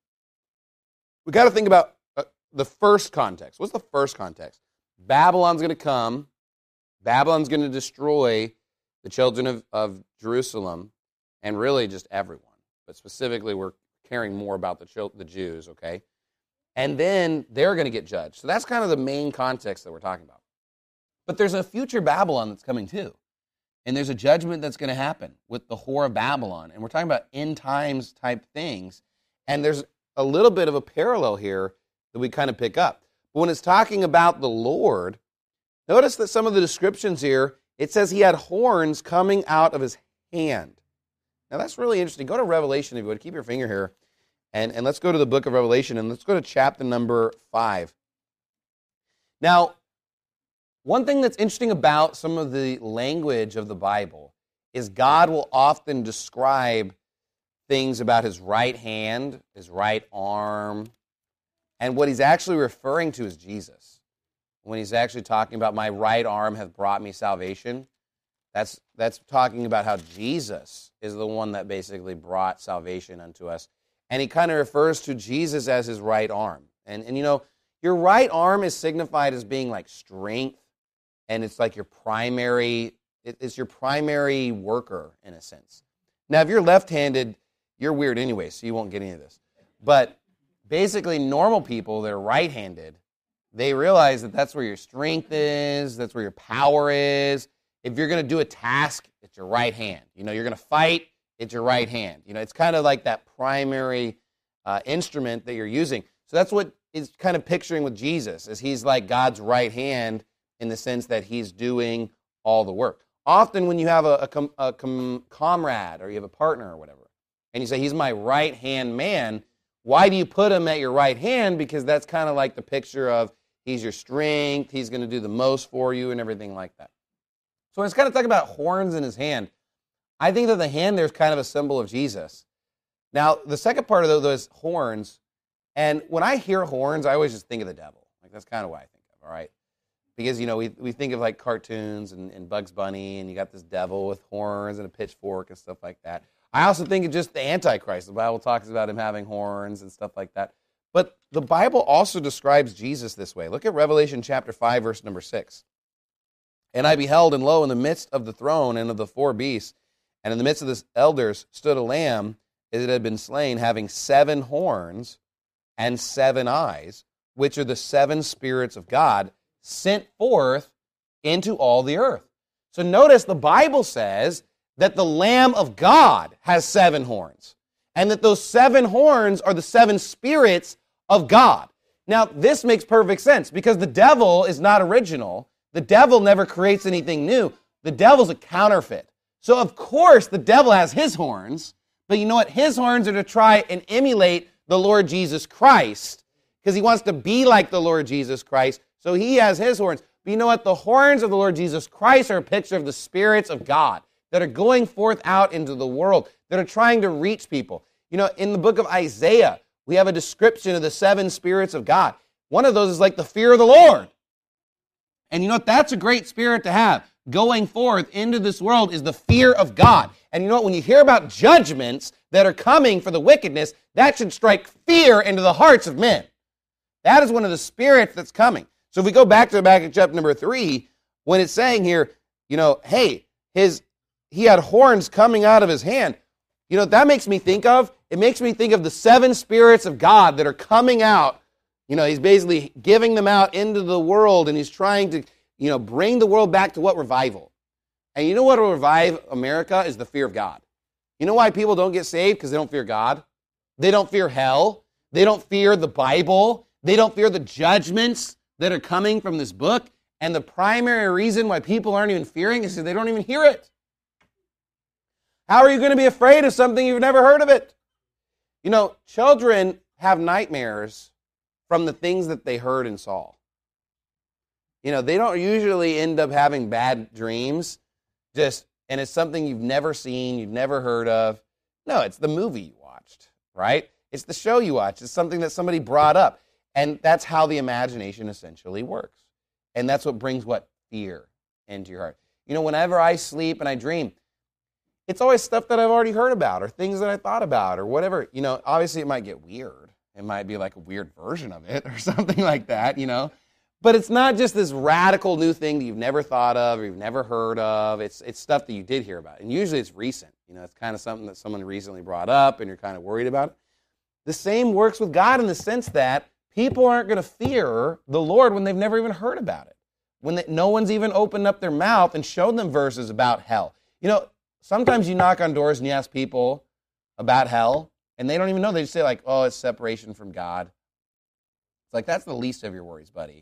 [SPEAKER 1] We got to think about uh, the first context. What's the first context? Babylon's going to come. Babylon's going to destroy the children of, of Jerusalem, and really just everyone. But specifically, we're caring more about the chil- the Jews, okay? And then they're going to get judged. So that's kind of the main context that we're talking about. But there's a future Babylon that's coming too. And there's a judgment that's going to happen with the whore of Babylon. And we're talking about end times type things. And there's a little bit of a parallel here that we kind of pick up. But when it's talking about the Lord, notice that some of the descriptions here, it says he had horns coming out of his hand. Now that's really interesting. Go to Revelation if you would. Keep your finger here. And, and let's go to the book of Revelation, and let's go to chapter number five. Now, one thing that's interesting about some of the language of the Bible is God will often describe things about his right hand, his right arm, and what he's actually referring to is Jesus. When he's actually talking about my right arm hath brought me salvation, that's that's talking about how Jesus is the one that basically brought salvation unto us. And he kind of refers to Jesus as his right arm. And, and you know, your right arm is signified as being like strength, and it's like your primary, it, it's your primary worker in a sense. Now, if you're left-handed, you're weird anyway, so you won't get any of this. But basically, normal people that are right-handed, they realize that that's where your strength is, that's where your power is. If you're going to do a task, it's your right hand. You know, you're going to fight, it's your right hand. You know, it's kind of like that primary uh, instrument that you're using. So that's what is kind of picturing with Jesus, is he's like God's right hand in the sense that he's doing all the work. Often when you have a, a, com, a com, comrade or you have a partner or whatever, and you say, he's my right-hand man, why do you put him at your right hand? Because that's kind of like the picture of he's your strength, he's going to do the most for you and everything like that. So when it's kind of talking about horns in his hand, I think that the hand there is kind of a symbol of Jesus. Now, the second part of those horns, and when I hear horns, I always just think of the devil. Like, that's kind of what I think of, all right? Because, you know, we we think of, like, cartoons and, and Bugs Bunny, and you got this devil with horns and a pitchfork and stuff like that. I also think of just the Antichrist. The Bible talks about him having horns and stuff like that. But the Bible also describes Jesus this way. Look at Revelation chapter five, verse number six. And I beheld, and lo, in the midst of the throne and of the four beasts, and in the midst of the elders stood a lamb, as it had been slain, having seven horns and seven eyes, which are the seven spirits of God, sent forth into all the earth. So notice the Bible says that the Lamb of God has seven horns, and that those seven horns are the seven spirits of God. Now, this makes perfect sense, because the devil is not original. The devil never creates anything new. The devil's a counterfeit. So, of course, the devil has his horns, but you know what? His horns are to try and emulate the Lord Jesus Christ, because he wants to be like the Lord Jesus Christ, so he has his horns. But you know what? The horns of the Lord Jesus Christ are a picture of the spirits of God that are going forth out into the world, that are trying to reach people. You know, in the book of Isaiah, we have a description of the seven spirits of God. One of those is like the fear of the Lord. And you know what? That's a great spirit to have. Going forth into this world is the fear of God. And you know what? When you hear about judgments that are coming for the wickedness, that should strike fear into the hearts of men. That is one of the spirits that's coming. So if we go back to the back of chapter number three, when it's saying here, you know, hey, his he had horns coming out of his hand. You know what that makes me think of? It makes me think of the seven spirits of God that are coming out. You know, he's basically giving them out into the world, and he's trying to, you know, bring the world back to what? Revival. And you know what will revive America is the fear of God. You know why people don't get saved? Because they don't fear God. They don't fear hell. They don't fear the Bible. They don't fear the judgments that are coming from this book. And the primary reason why people aren't even fearing is because they don't even hear it. How are you going to be afraid of something you've never heard of it? You know, children have nightmares from the things that they heard and saw. You know, they don't usually end up having bad dreams, just, and it's something you've never seen, you've never heard of. No, it's the movie you watched, right? It's the show you watched. It's something that somebody brought up. And that's how the imagination essentially works. And that's what brings what? Fear into your heart. You know, whenever I sleep and I dream, it's always stuff that I've already heard about or things that I thought about or whatever. You know, obviously it might get weird. It might be like a weird version of it or something like that, you know. But it's not just this radical new thing that you've never thought of or you've never heard of. It's it's stuff that you did hear about. And usually it's recent. You know, it's kind of something that someone recently brought up and you're kind of worried about it. The same works with God in the sense that people aren't going to fear the Lord when they've never even heard about it. When they, no one's even opened up their mouth and shown them verses about hell. You know, sometimes you knock on doors and you ask people about hell, and they don't even know. They just say like, oh, it's separation from God. It's like, that's the least of your worries, buddy.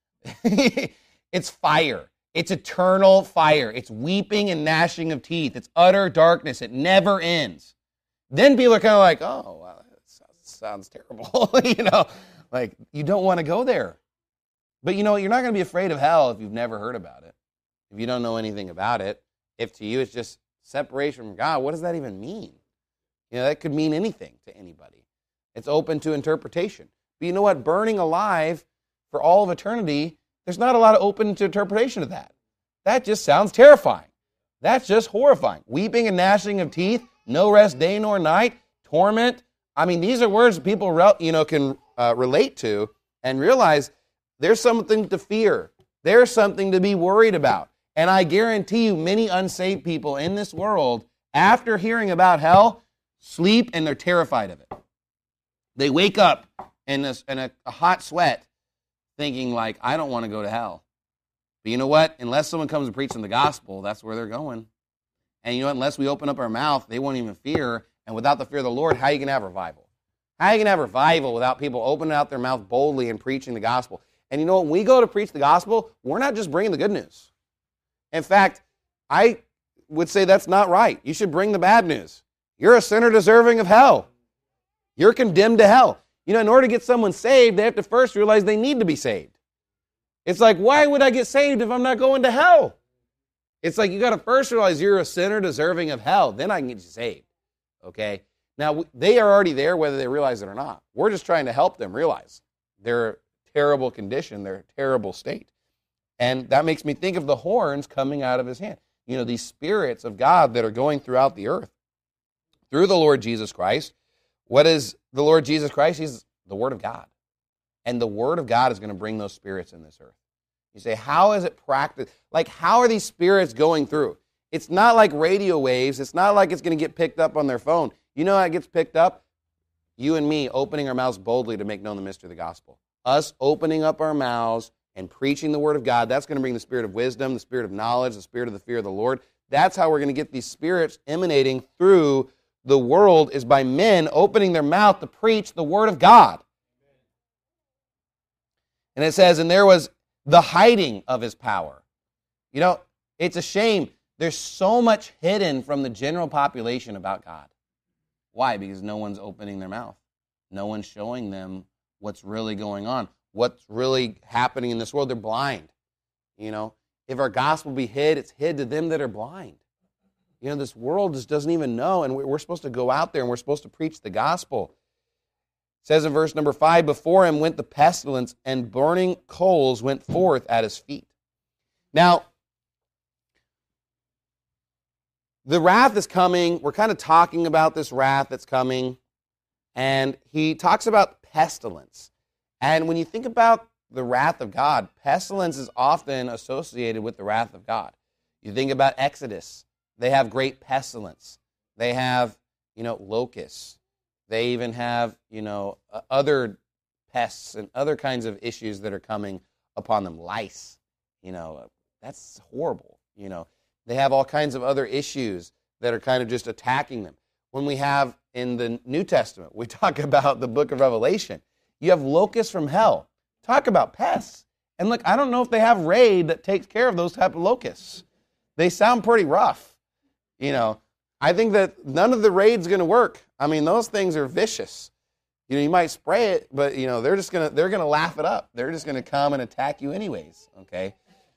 [SPEAKER 1] It's fire. It's eternal fire. It's weeping and gnashing of teeth. It's utter darkness. It never ends. Then people are kind of like, oh, well, that sounds, sounds terrible. You know, like you don't want to go there. But you know, you're not going to be afraid of hell if you've never heard about it. If you don't know anything about it. If to you it's just separation from God, what does that even mean? You know, that could mean anything to anybody. It's open to interpretation. But you know what? Burning alive for all of eternity, there's not a lot of open to interpretation of that. That just sounds terrifying. That's just horrifying. Weeping and gnashing of teeth, no rest day nor night, torment. I mean, these are words people you know can uh, relate to and realize there's something to fear. There's something to be worried about. And I guarantee you many unsaved people in this world, after hearing about hell, sleep and they're terrified of it. They wake up in, a, in a, a hot sweat thinking like, I don't want to go to hell. But you know what? Unless someone comes and preaches the gospel, that's where they're going. And you know what? Unless we open up our mouth, they won't even fear. And without the fear of the Lord, how are you going to have revival? How are you going to have revival without people opening out their mouth boldly and preaching the gospel? And you know, when we go to preach the gospel, we're not just bringing the good news. In fact, I would say that's not right. You should bring the bad news. You're a sinner deserving of hell. You're condemned to hell. You know, in order to get someone saved, they have to first realize they need to be saved. It's like, why would I get saved if I'm not going to hell? It's like you got to first realize you're a sinner deserving of hell. Then I can get you saved. Okay? Now, they are already there whether they realize it or not. We're just trying to help them realize their terrible condition, their terrible state. And that makes me think of the horns coming out of his hand. You know, these spirits of God that are going throughout the earth through the Lord Jesus Christ. What is the Lord Jesus Christ? He's The Word of God. And the Word of God is going to bring those spirits in this earth. You say, how is it practiced? Like, how are these spirits going through? It's not like radio waves. It's not like it's going to get picked up on their phone. You know how it gets picked up? You and me opening our mouths boldly to make known the mystery of the gospel. Us opening up our mouths and preaching the Word of God, that's going to bring the spirit of wisdom, the spirit of knowledge, the spirit of the fear of the Lord. That's how we're going to get these spirits emanating through the world, is by men opening their mouth to preach the Word of God. And it says, and there was the hiding of his power. You know, it's a shame. There's so much hidden from the general population about God. Why? Because no one's opening their mouth. No one's showing them what's really going on, what's really happening in this world. They're blind. You know, if our gospel be hid, it's hid to them that are blind. You know, this world just doesn't even know, and we're supposed to go out there and we're supposed to preach the gospel. It says in verse number five, before him went the pestilence, and burning coals went forth at his feet. Now, the wrath is coming. We're kind of talking about this wrath that's coming, and he talks about pestilence. And when you think about the wrath of God, pestilence is often associated with the wrath of God. You think about Exodus. They have great pestilence. They have, you know, locusts. They even have, you know, other pests and other kinds of issues that are coming upon them. Lice, you know, that's horrible. You know, they have all kinds of other issues that are kind of just attacking them. When we have in the New Testament, we talk about the book of Revelation. You have locusts from hell. Talk about pests. And look, I don't know if they have raid that takes care of those type of locusts. They sound pretty rough. You know, I think that none of the raid's going to work. I mean, those things are vicious. You know, you might spray it, but you know, they're just going to they're going to laugh it up. They're just going to come and attack you anyways, okay?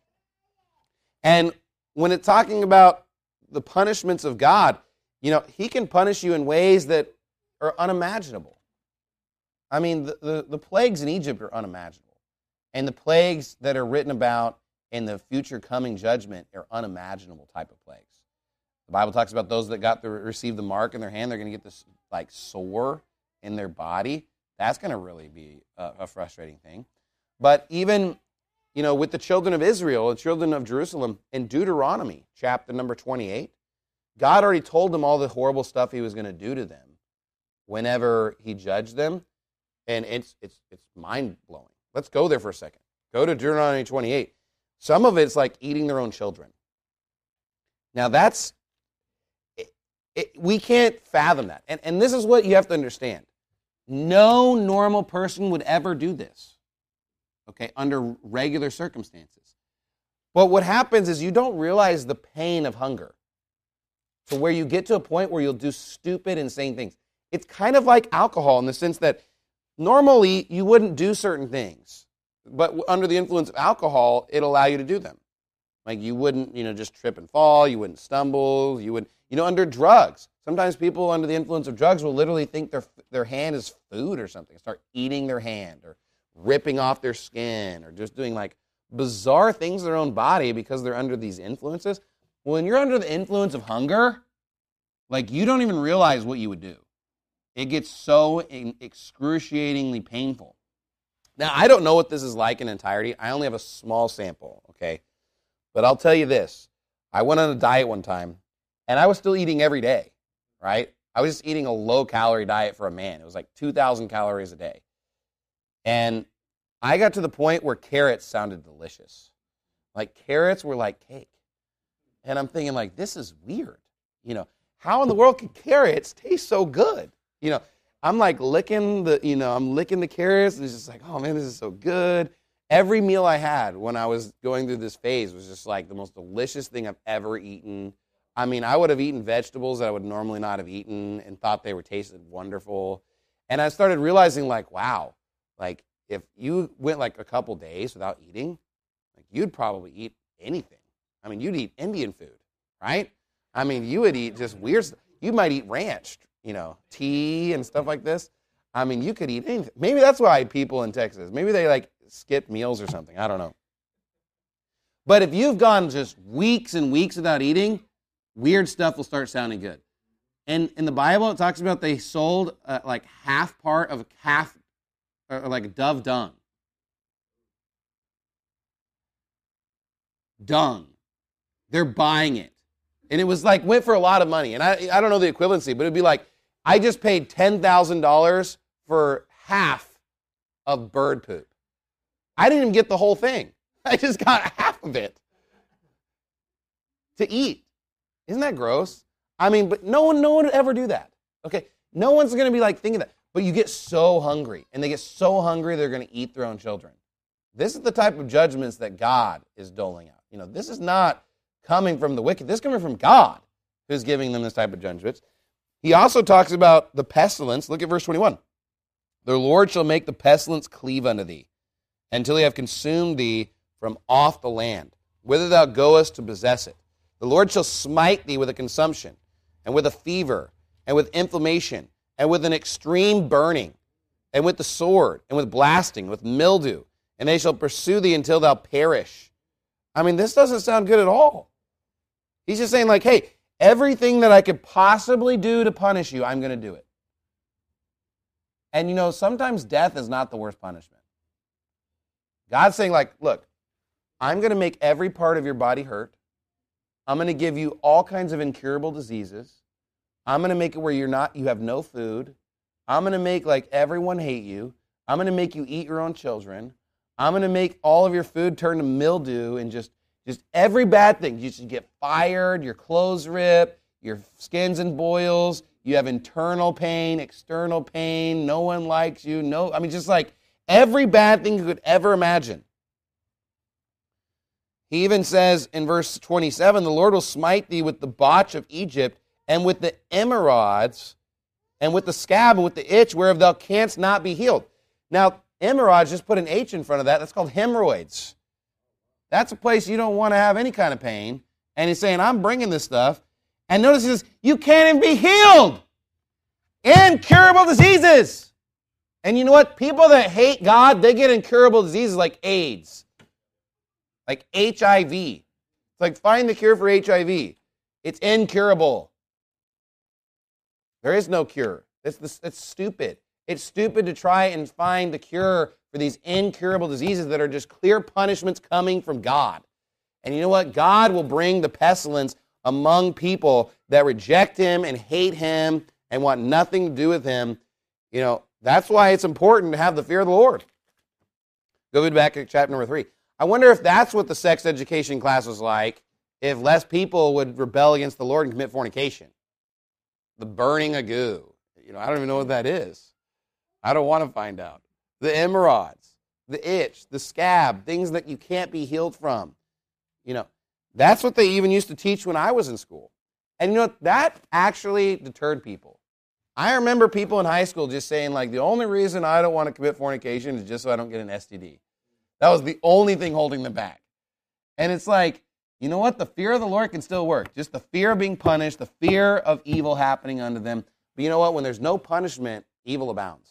[SPEAKER 1] And when it's talking about the punishments of God, you know, he can punish you in ways that are unimaginable. I mean, the, the, the plagues in Egypt are unimaginable. And the plagues that are written about in the future coming judgment are unimaginable type of plagues. The Bible talks about those that got to receive the mark in their hand. They're going to get this like sore in their body. That's going to really be a, a frustrating thing. But even, you know, with the children of Israel, the children of Jerusalem, in Deuteronomy chapter number twenty-eight, God already told them all the horrible stuff he was going to do to them whenever he judged them. And it's it's it's mind-blowing. Let's go there for a second. Go to Deuteronomy twenty-eight. Some of it's like eating their own children. Now that's, it, it, we can't fathom that. And, and this is what you have to understand. No normal person would ever do this, okay, under regular circumstances. But what happens is you don't realize the pain of hunger to where you get to a point where you'll do stupid, insane things. It's kind of like alcohol in the sense that normally you wouldn't do certain things, but under the influence of alcohol, it'll allow you to do them. Like you wouldn't, you know, just trip and fall. You wouldn't stumble. You would, you know, under drugs. Sometimes people under the influence of drugs will literally think their their hand is food or something. Start eating their hand or ripping off their skin or just doing like bizarre things to their own body because they're under these influences. When you're under the influence of hunger, like you don't even realize what you would do. It gets so excruciatingly painful. Now, I don't know what this is like in entirety. I only have a small sample, okay? But I'll tell you this. I went on a diet one time, and I was still eating every day, right? I was just eating a low-calorie diet for a man. It was like two thousand calories a day. And I got to the point where carrots sounded delicious. Like, carrots were like cake. And I'm thinking, like, this is weird. You know, how in the world can carrots taste so good? You know, I'm like licking the, you know, I'm licking the carrots, and it's just like, oh, man, this is so good. Every meal I had when I was going through this phase was just like the most delicious thing I've ever eaten. I mean, I would have eaten vegetables that I would normally not have eaten and thought they were tasted wonderful. And I started realizing, like, wow, like if you went like a couple days without eating, like you'd probably eat anything. I mean, you'd eat Indian food, right? I mean, you would eat just weird stuff. You might eat ranch, you know, tea and stuff like this. I mean, you could eat anything. Maybe that's why people in Texas, maybe they like skip meals or something. I don't know. But if you've gone just weeks and weeks without eating, weird stuff will start sounding good. And in the Bible, it talks about they sold uh, like half part of a calf or like dove dung. Dung. They're buying it. And it was like, went for a lot of money. And I I don't know the equivalency, but it'd be like, I just paid ten thousand dollars for half of bird poop. I didn't even get the whole thing. I just got half of it to eat. Isn't that gross? I mean, but no one, no one would ever do that. Okay? No one's going to be like thinking that. But you get so hungry, and they get so hungry they're going to eat their own children. This is the type of judgments that God is doling out. You know, this is not coming from the wicked. This is coming from God, who's giving them this type of judgments. He also talks about the pestilence. Look at verse twenty-one. The Lord shall make the pestilence cleave unto thee, until he have consumed thee from off the land, whither thou goest to possess it. The Lord shall smite thee with a consumption, and with a fever, and with inflammation, and with an extreme burning, and with the sword, and with blasting, with mildew, and they shall pursue thee until thou perish. I mean, this doesn't sound good at all. He's just saying, like, hey, everything that I could possibly do to punish you, I'm going to do it. And, you know, sometimes death is not the worst punishment. God's saying, like, look, I'm going to make every part of your body hurt. I'm going to give you all kinds of incurable diseases. I'm going to make it where you're not, you have no food. I'm going to make, like, everyone hate you. I'm going to make you eat your own children. I'm going to make all of your food turn to mildew and just, just every bad thing. You should get fired, your clothes rip, your skin's in boils, you have internal pain, external pain, no one likes you. No, I mean, just like every bad thing you could ever imagine. He even says in verse twenty-seven, the Lord will smite thee with the botch of Egypt and with the emerods and with the scab and with the itch whereof thou canst not be healed. Now, emerods, just put an H in front of that. That's called hemorrhoids. That's a place you don't want to have any kind of pain. And he's saying, I'm bringing this stuff. And notice he says, you can't even be healed. Incurable diseases. And you know what? People that hate God, they get incurable diseases like AIDS. Like H I V. It's like, find the cure for H I V. It's incurable. There is no cure. It's, it's stupid. It's stupid to try and find the cure for these incurable diseases that are just clear punishments coming from God. And you know what? God will bring the pestilence among people that reject him and hate him and want nothing to do with him. You know, that's why it's important to have the fear of the Lord. Go back to chapter number three. I wonder if that's what the sex education class was like, if less people would rebel against the Lord and commit fornication. The burning of goo. You know, I don't even know what that is. I don't want to find out. The emerods, the itch, the scab, things that you can't be healed from. You know, that's what they even used to teach when I was in school. And you know, that actually deterred people. I remember people in high school just saying, like, the only reason I don't want to commit fornication is just so I don't get an S T D. That was the only thing holding them back. And it's like, you know what? The fear of the Lord can still work. Just the fear of being punished, the fear of evil happening unto them. But you know what? When there's no punishment, evil abounds.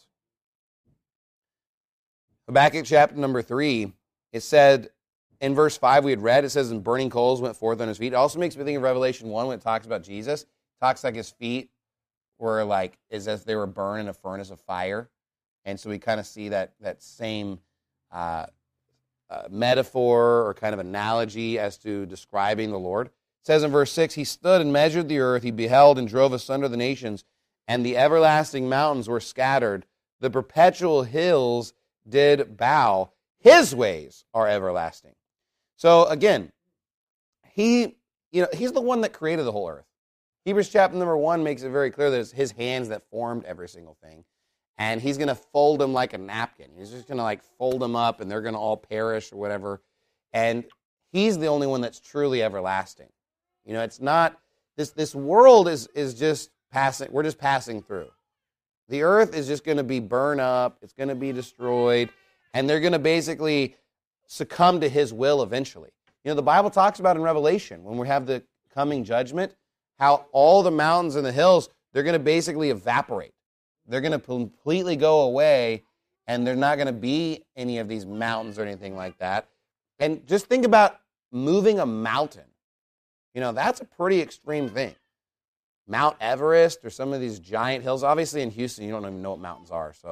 [SPEAKER 1] Habakkuk chapter number three, it said, in verse five we had read, it says, and burning coals went forth on his feet. It also makes me think of Revelation one when it talks about Jesus. It talks like his feet were like, as if they were burned in a furnace of fire. And so we kind of see that, that same uh, uh, metaphor or kind of analogy as to describing the Lord. It says in verse six, he stood and measured the earth. He beheld and drove asunder the nations, and the everlasting mountains were scattered. The perpetual hills did bow. His ways are everlasting. So again, he, you know, he's the one that created the whole earth. Hebrews chapter number one makes it very clear that it's his hands that formed every single thing. And he's going to fold them like a napkin. He's just going to like fold them up and they're going to all perish or whatever. And he's the only one that's truly everlasting. You know, it's not, this, this world is, is just passing, we're just passing through. The earth is just going to be burned up. It's going to be destroyed. And they're going to basically succumb to his will eventually. You know, the Bible talks about in Revelation, when we have the coming judgment, how all the mountains and the hills, they're going to basically evaporate. They're going to completely go away, and there's not going to be any of these mountains or anything like that. And just think about moving a mountain. You know, that's a pretty extreme thing. Mount Everest or some of these giant hills. Obviously in Houston, you don't even know what mountains are. So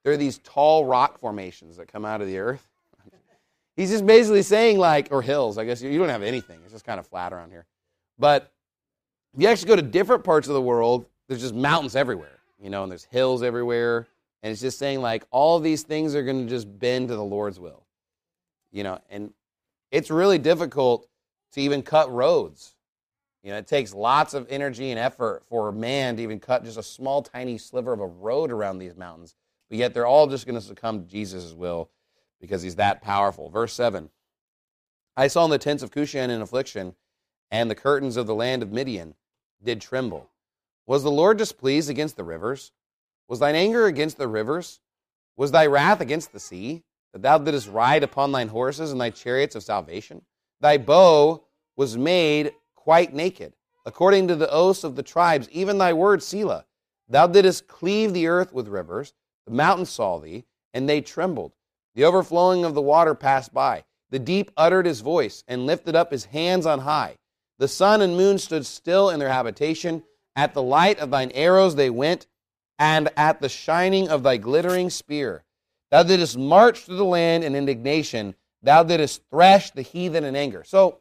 [SPEAKER 1] They're these tall rock formations that come out of the earth. He's just basically saying like, or hills, I guess you don't have anything. It's just kind of flat around here. But if you actually go to different parts of the world, there's just mountains everywhere, you know, and there's hills everywhere. And it's just saying like all of these things are going to just bend to the Lord's will, you know, and it's really difficult to even cut roads. You know, it takes lots of energy and effort for man to even cut just a small, tiny sliver of a road around these mountains. But yet they're all just going to succumb to Jesus' will because he's that powerful. Verse seven, I saw in the tents of Cushan in affliction, and the curtains of the land of Midian did tremble. Was the Lord displeased against the rivers? Was thine anger against the rivers? Was thy wrath against the sea, that thou didst ride upon thine horses and thy chariots of salvation? Thy bow was made quite naked, according to the oaths of the tribes, even thy word, Selah. Thou didst cleave the earth with rivers. The mountains saw thee, and they trembled. The overflowing of the water passed by. The deep uttered his voice, and lifted up his hands on high. The sun and moon stood still in their habitation. At the light of thine arrows they went, and at the shining of thy glittering spear. Thou didst march through the land in indignation. Thou didst thresh the heathen in anger. So,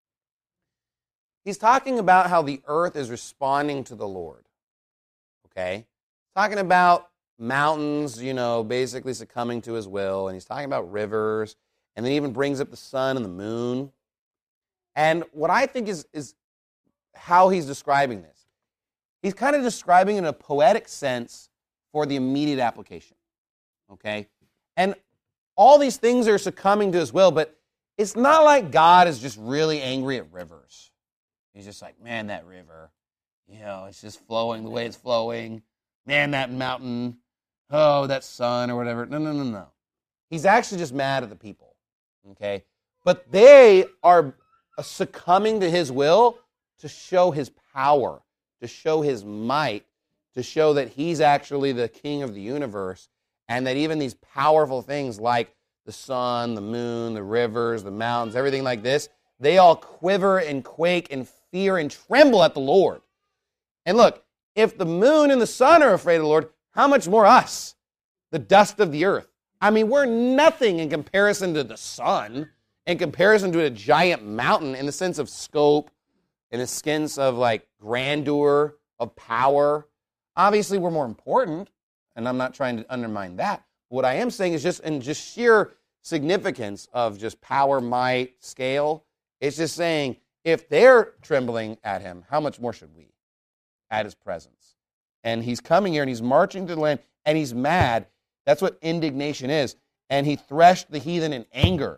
[SPEAKER 1] he's talking about how the earth is responding to the Lord. Okay? Talking about mountains, you know, basically succumbing to his will. And he's talking about rivers. And then he even brings up the sun and the moon. And what I think is, is how he's describing this. He's kind of describing it in a poetic sense for the immediate application. Okay? And all these things are succumbing to his will, but it's not like God is just really angry at rivers. He's just like, man, that river, you know, it's just flowing the way it's flowing. Man, that mountain, oh, that sun or whatever. No, no, no, no. He's actually just mad at the people, okay? But they are succumbing to his will to show his power, to show his might, to show that he's actually the king of the universe, and that even these powerful things like the sun, the moon, the rivers, the mountains, everything like this, they all quiver and quake and fear and tremble at the Lord. And look, if the moon and the sun are afraid of the Lord, how much more us, the dust of the earth? I mean, we're nothing in comparison to the sun, in comparison to a giant mountain in the sense of scope, in the sense of like grandeur, of power. Obviously, we're more important, and I'm not trying to undermine that. What I am saying is just in just sheer significance of just power, might, scale, it's just saying if they're trembling at him, how much more should we at his presence? And he's coming here and he's marching to the land and he's mad. That's what indignation is. And he threshed the heathen in anger.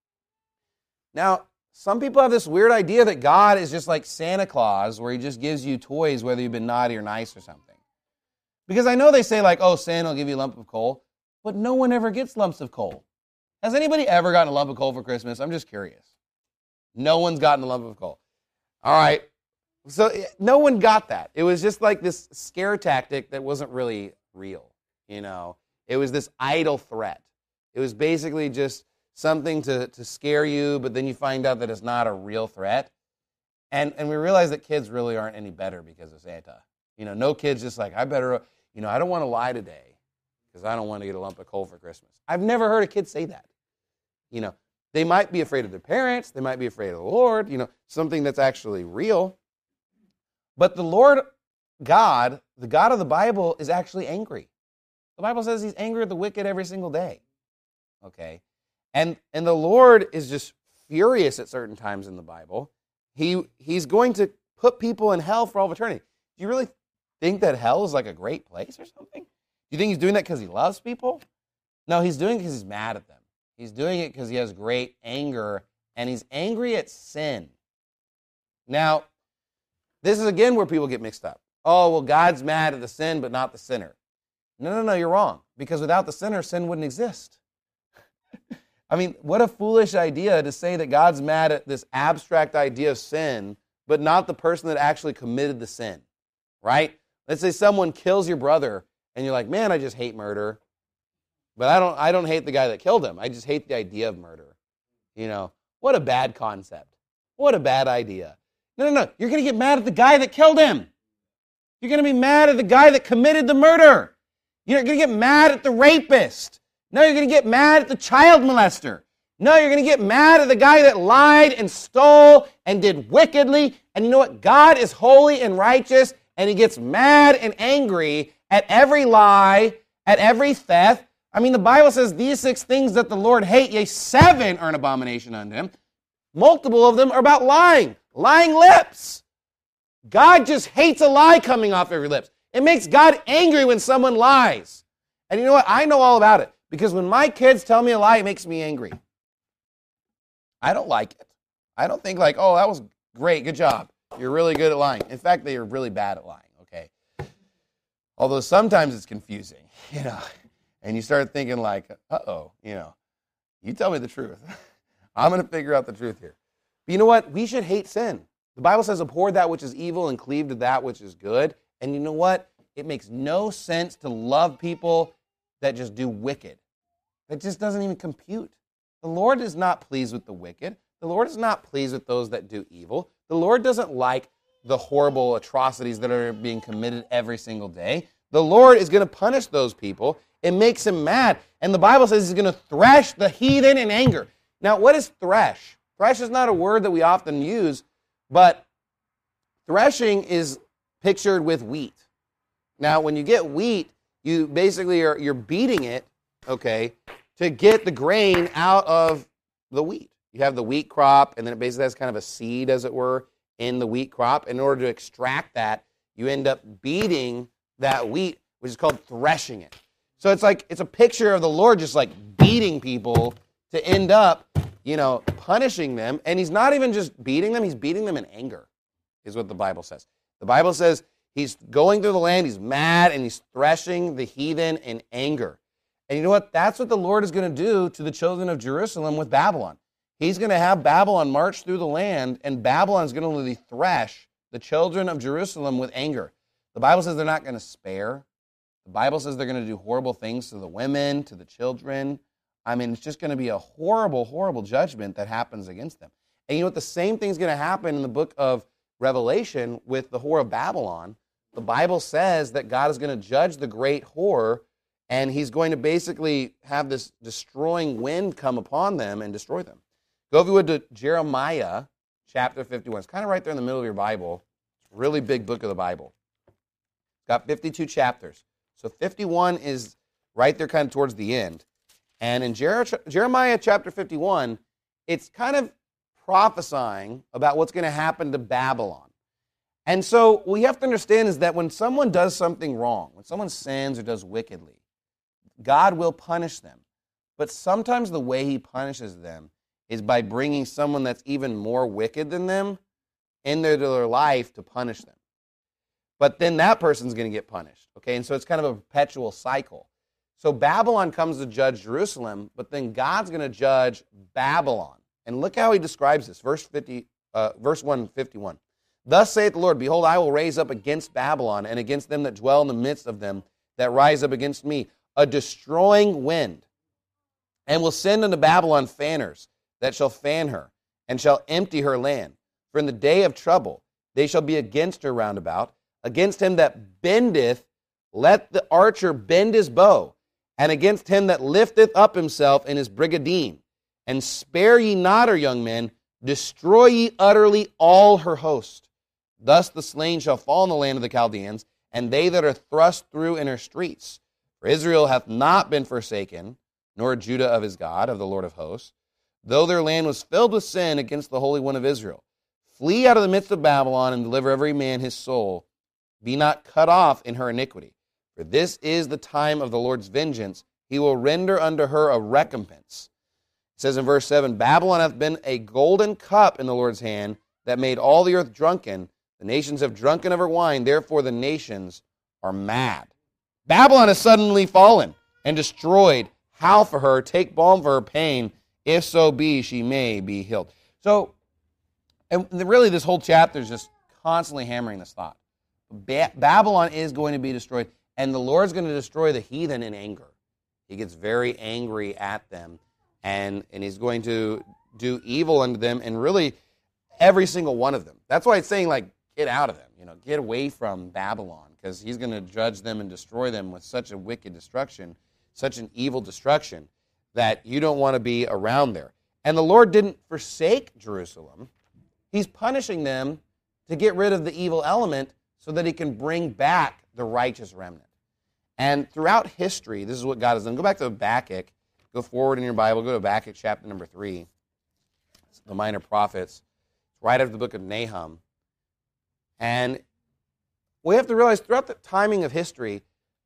[SPEAKER 1] Now, some people have this weird idea that God is just like Santa Claus, where he just gives you toys whether you've been naughty or nice or something. Because I know they say like, oh, Santa will give you a lump of coal, but no one ever gets lumps of coal. Has anybody ever gotten a lump of coal for Christmas? I'm just curious. No one's gotten a lump of coal. All right. So no one got that. It was just like this scare tactic that wasn't really real, you know. It was this idle threat. It was basically just something to, to scare you, but then you find out that it's not a real threat. And and we realize that kids really aren't any better because of Santa. You know, no kid's just like, I better, you know, I don't want to lie today because I don't want to get a lump of coal for Christmas. I've never heard a kid say that. You know, they might be afraid of their parents. They might be afraid of the Lord, you know, something that's actually real. But the Lord God, the God of the Bible, is actually angry. The Bible says he's angry at the wicked every single day. Okay? And and the Lord is just furious at certain times in the Bible. He He's going to put people in hell for all of eternity. Do you really think that hell is like a great place or something? Do you think he's doing that because he loves people? No, he's doing it because he's mad at them. He's doing it because he has great anger, and he's angry at sin. Now, this is again where people get mixed up. Oh, well, God's mad at the sin, but not the sinner. No, no, no, you're wrong. Because without the sinner, sin wouldn't exist. I mean, what a foolish idea to say that God's mad at this abstract idea of sin, but not the person that actually committed the sin, right? Let's say someone kills your brother, and you're like, man, I just hate murder. But I don't I don't hate the guy that killed him. I just hate the idea of murder. You know, what a bad concept. What a bad idea. No, no, no. You're going to get mad at the guy that killed him. You're going to be mad at the guy that committed the murder. You're going to get mad at the rapist. No, you're going to get mad at the child molester. No, you're going to get mad at the guy that lied and stole and did wickedly. And you know what? God is holy and righteous, and he gets mad and angry at every lie, at every theft. I mean, the Bible says these six things that the Lord hate, yea, seven are an abomination unto him. Multiple of them are about lying, lying lips. God just hates a lie coming off every lips. It makes God angry when someone lies. And you know what? I know all about it, because when my kids tell me a lie, it makes me angry. I don't like it. I don't think like, oh, that was great, good job. You're really good at lying. In fact, they are really bad at lying, okay? Although sometimes it's confusing, you know, and you start thinking like, uh-oh, you know, you tell me the truth. I'm going to figure out the truth here. But you know what? We should hate sin. The Bible says, abhor that which is evil and cleave to that which is good. And you know what? It makes no sense to love people that just do wicked. That just doesn't even compute. The Lord is not pleased with the wicked. The Lord is not pleased with those that do evil. The Lord doesn't like the horrible atrocities that are being committed every single day. The Lord is going to punish those people. It makes him mad. And the Bible says he's going to thresh the heathen in anger. Now, what is thresh? Thresh is not a word that we often use, but threshing is pictured with wheat. Now, when you get wheat, you basically are you're beating it, okay, to get the grain out of the wheat. You have the wheat crop, and then it basically has kind of a seed, as it were, in the wheat crop. In order to extract that, you end up beating that wheat, which is called threshing it. So it's like it's a picture of the Lord just like beating people to end up, you know, punishing them. And he's not even just beating them, he's beating them in anger, is what the Bible says. The Bible says he's going through the land, he's mad, and he's threshing the heathen in anger. And you know what? That's what the Lord is going to do to the children of Jerusalem with Babylon. He's going to have Babylon march through the land, and Babylon is going to literally thresh the children of Jerusalem with anger. The Bible says they're not going to spare. The Bible says they're going to do horrible things to the women, to the children. I mean, it's just going to be a horrible, horrible judgment that happens against them. And you know what? The same thing's going to happen in the book of Revelation with the whore of Babylon. The Bible says that God is going to judge the great whore, and he's going to basically have this destroying wind come upon them and destroy them. Go, if you would, to Jeremiah chapter fifty-one. It's kind of right there in the middle of your Bible. It's a really big book of the Bible. It's got fifty-two chapters. So fifty-one is right there kind of towards the end. And in Jeremiah chapter fifty-one, it's kind of prophesying about what's going to happen to Babylon. And so what we have to understand is that when someone does something wrong, when someone sins or does wickedly, God will punish them. But sometimes the way he punishes them is by bringing someone that's even more wicked than them into their life to punish them. But then that person's going to get punished. Okay, and so it's kind of a perpetual cycle. So Babylon comes to judge Jerusalem, but then God's going to judge Babylon. And look how he describes this, verse fifty, uh, verse one fifty-one. Thus saith the Lord, behold, I will raise up against Babylon and against them that dwell in the midst of them that rise up against me a destroying wind, and will send unto Babylon fanners that shall fan her, and shall empty her land. For in the day of trouble they shall be against her round about. Against him that bendeth, let the archer bend his bow, and against him that lifteth up himself in his brigadine. And spare ye not her young men, destroy ye utterly all her host. Thus the slain shall fall in the land of the Chaldeans, and they that are thrust through in her streets. For Israel hath not been forsaken, nor Judah of his God, of the Lord of hosts, though their land was filled with sin against the Holy One of Israel. Flee out of the midst of Babylon, and deliver every man his soul. Be not cut off in her iniquity. For this is the time of the Lord's vengeance. He will render unto her a recompense. It says in verse seven, Babylon hath been a golden cup in the Lord's hand, that made all the earth drunken. The nations have drunken of her wine, therefore the nations are mad. Babylon has suddenly fallen and destroyed. Howl for her, take balm for her pain, if so be she may be healed. So, and really this whole chapter is just constantly hammering this thought. Ba- Babylon is going to be destroyed, and the Lord's going to destroy the heathen in anger. He gets very angry at them, and, and he's going to do evil unto them, and really every single one of them. That's why it's saying, like, get out of them, you know, get away from Babylon, because he's going to judge them and destroy them with such a wicked destruction, such an evil destruction, that you don't want to be around there. And the Lord didn't forsake Jerusalem. He's punishing them to get rid of the evil element so that he can bring back the righteous remnant. And throughout history, this is what God has done. Go back to Habakkuk. Go forward in your Bible. Go to Habakkuk chapter number three. It's the minor prophets. It's right after the book of Nahum. And we have to realize throughout the timing of history,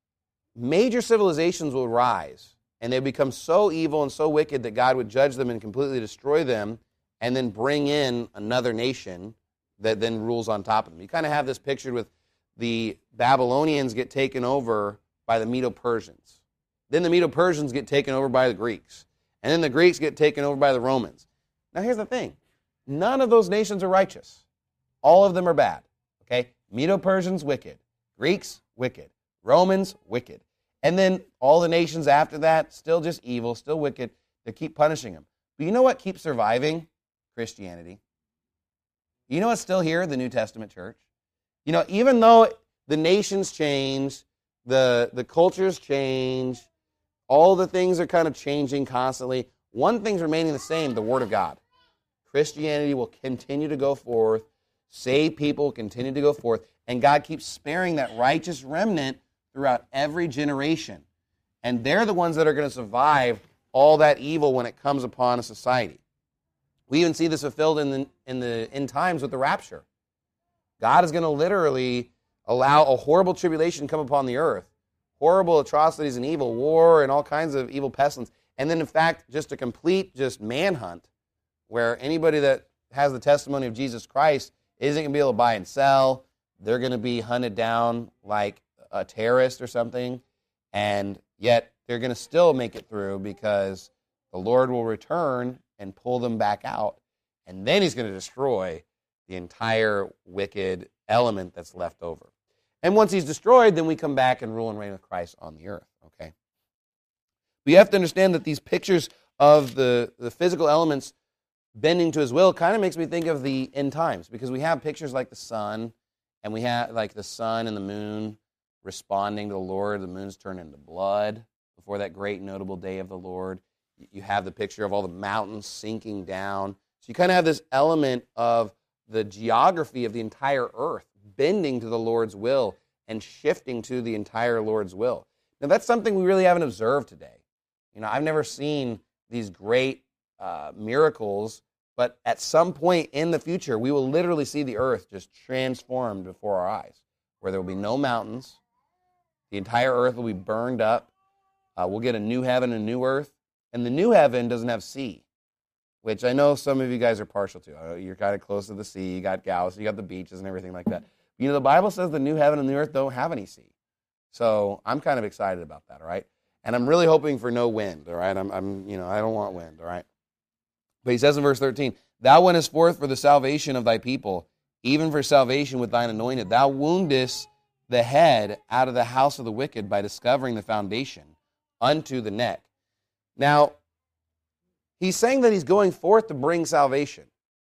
[SPEAKER 1] major civilizations will rise. And they become so evil and so wicked that God would judge them and completely destroy them and then bring in another nation that then rules on top of them. You kind of have this pictured with the Babylonians get taken over by the Medo-Persians. Then the Medo-Persians get taken over by the Greeks. And then the Greeks get taken over by the Romans. Now here's the thing. None of those nations are righteous. All of them are bad. Okay? Medo-Persians, wicked. Greeks, wicked. Romans, wicked. And then all the nations after that, still just evil, still wicked. They keep punishing them. But you know what keeps surviving? Christianity. You know what's still here? The New Testament church. You know, even though the nations change, the, the cultures change, all the things are kind of changing constantly, one thing's remaining the same, the Word of God. Christianity will continue to go forth, save people, continue to go forth, and God keeps sparing that righteous remnant throughout every generation. And they're the ones that are going to survive all that evil when it comes upon a society. We even see this fulfilled in the, in the end times with the rapture. God is going to literally allow a horrible tribulation come upon the earth, horrible atrocities and evil, war and all kinds of evil pestilence, and then in fact just a complete just manhunt where anybody that has the testimony of Jesus Christ isn't going to be able to buy and sell. They're going to be hunted down like a terrorist or something, and yet they're going to still make it through because the Lord will return and pull them back out, and then he's going to destroy the entire wicked element that's left over. And once he's destroyed, then we come back and rule and reign with Christ on the earth, okay? But you have to understand that these pictures of the, the physical elements bending to his will kind of makes me think of the end times, because we have pictures like the sun, and we have like the sun and the moon responding to the Lord. The moon's turned into blood before that great notable day of the Lord. You have the picture of all the mountains sinking down. So you kind of have this element of the geography of the entire earth bending to the Lord's will and shifting to the entire Lord's will. Now, that's something we really haven't observed today. You know, I've never seen these great uh, miracles, but at some point in the future, we will literally see the earth just transformed before our eyes, where there will be no mountains. The entire earth will be burned up. Uh, we'll get a new heaven and a new earth. And the new heaven doesn't have sea, which I know some of you guys are partial to. You're kind of close to the sea. You got Galveston, you got the beaches and everything like that. You know, the Bible says the new heaven and the earth don't have any sea. So I'm kind of excited about that, all right? And I'm really hoping for no wind, all right? I'm, I'm, you know, I don't want wind, all right? But he says in verse thirteen, "Thou wentest forth for the salvation of thy people, even for salvation with thine anointed. Thou woundest the head out of the house of the wicked by discovering the foundation unto the neck." Now, he's saying that he's going forth to bring salvation.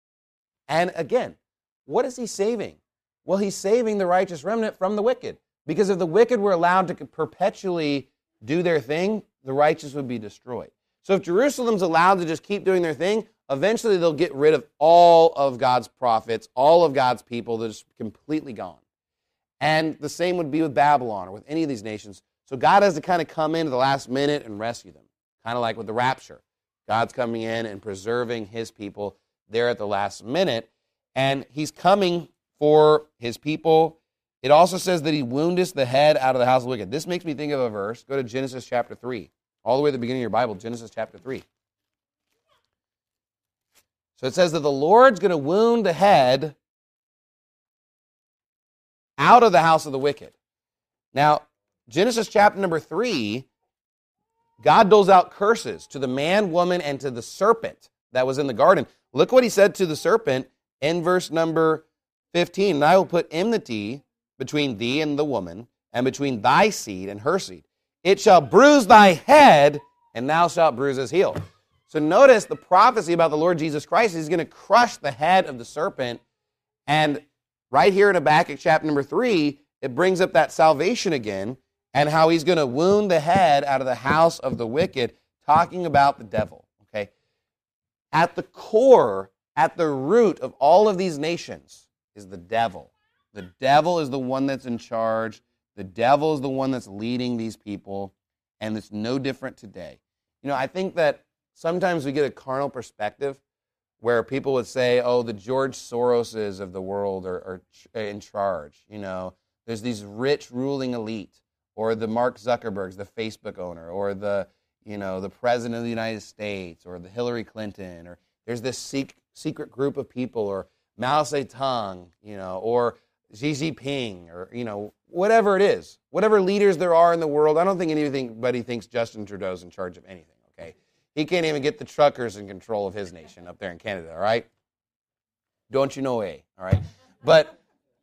[SPEAKER 1] And again, what is he saving? Well, he's saving the righteous remnant from the wicked. Because if the wicked were allowed to perpetually do their thing, the righteous would be destroyed. So if Jerusalem's allowed to just keep doing their thing, eventually they'll get rid of all of God's prophets, all of God's people. They're just completely gone. And the same would be with Babylon or with any of these nations. So God has to kind of come in at the last minute and rescue them. Kind of like with the rapture. God's coming in and preserving his people there at the last minute. And he's coming for his people. It also says that he woundeth the head out of the house of the wicked. This makes me think of a verse. Go to Genesis chapter three. All the way at the beginning of your Bible, Genesis chapter three. So it says that the Lord's going to wound the head out of the house of the wicked. Now, Genesis chapter number three, God doles out curses to the man, woman, and to the serpent that was in the garden. Look what he said to the serpent in verse number fifteen. "And I will put enmity between thee and the woman, and between thy seed and her seed. It shall bruise thy head, and thou shalt bruise his heel." So notice the prophecy about the Lord Jesus Christ. He's going to crush the head of the serpent. And right here in Habakkuk chapter number three, it brings up that salvation again and how he's going to wound the head out of the house of the wicked, talking about the devil, okay? At the core, at the root of all of these nations is the devil. The devil is the one that's in charge. The devil is the one that's leading these people, and it's no different today. You know, I think that sometimes we get a carnal perspective where people would say, oh, the George Soroses of the world are, are in charge. You know, there's these rich ruling elite, or the Mark Zuckerbergs, the Facebook owner, or the, you know, the president of the United States, or the Hillary Clinton, or there's this sec- secret group of people, or Mao Zedong, you know, or Xi Jinping, or, you know, whatever it is, whatever leaders there are in the world. I don't think anybody thinks Justin Trudeau's in charge of anything, okay? He can't even get the truckers in control of his nation up there in Canada, all right? Don't you know, eh? All right? But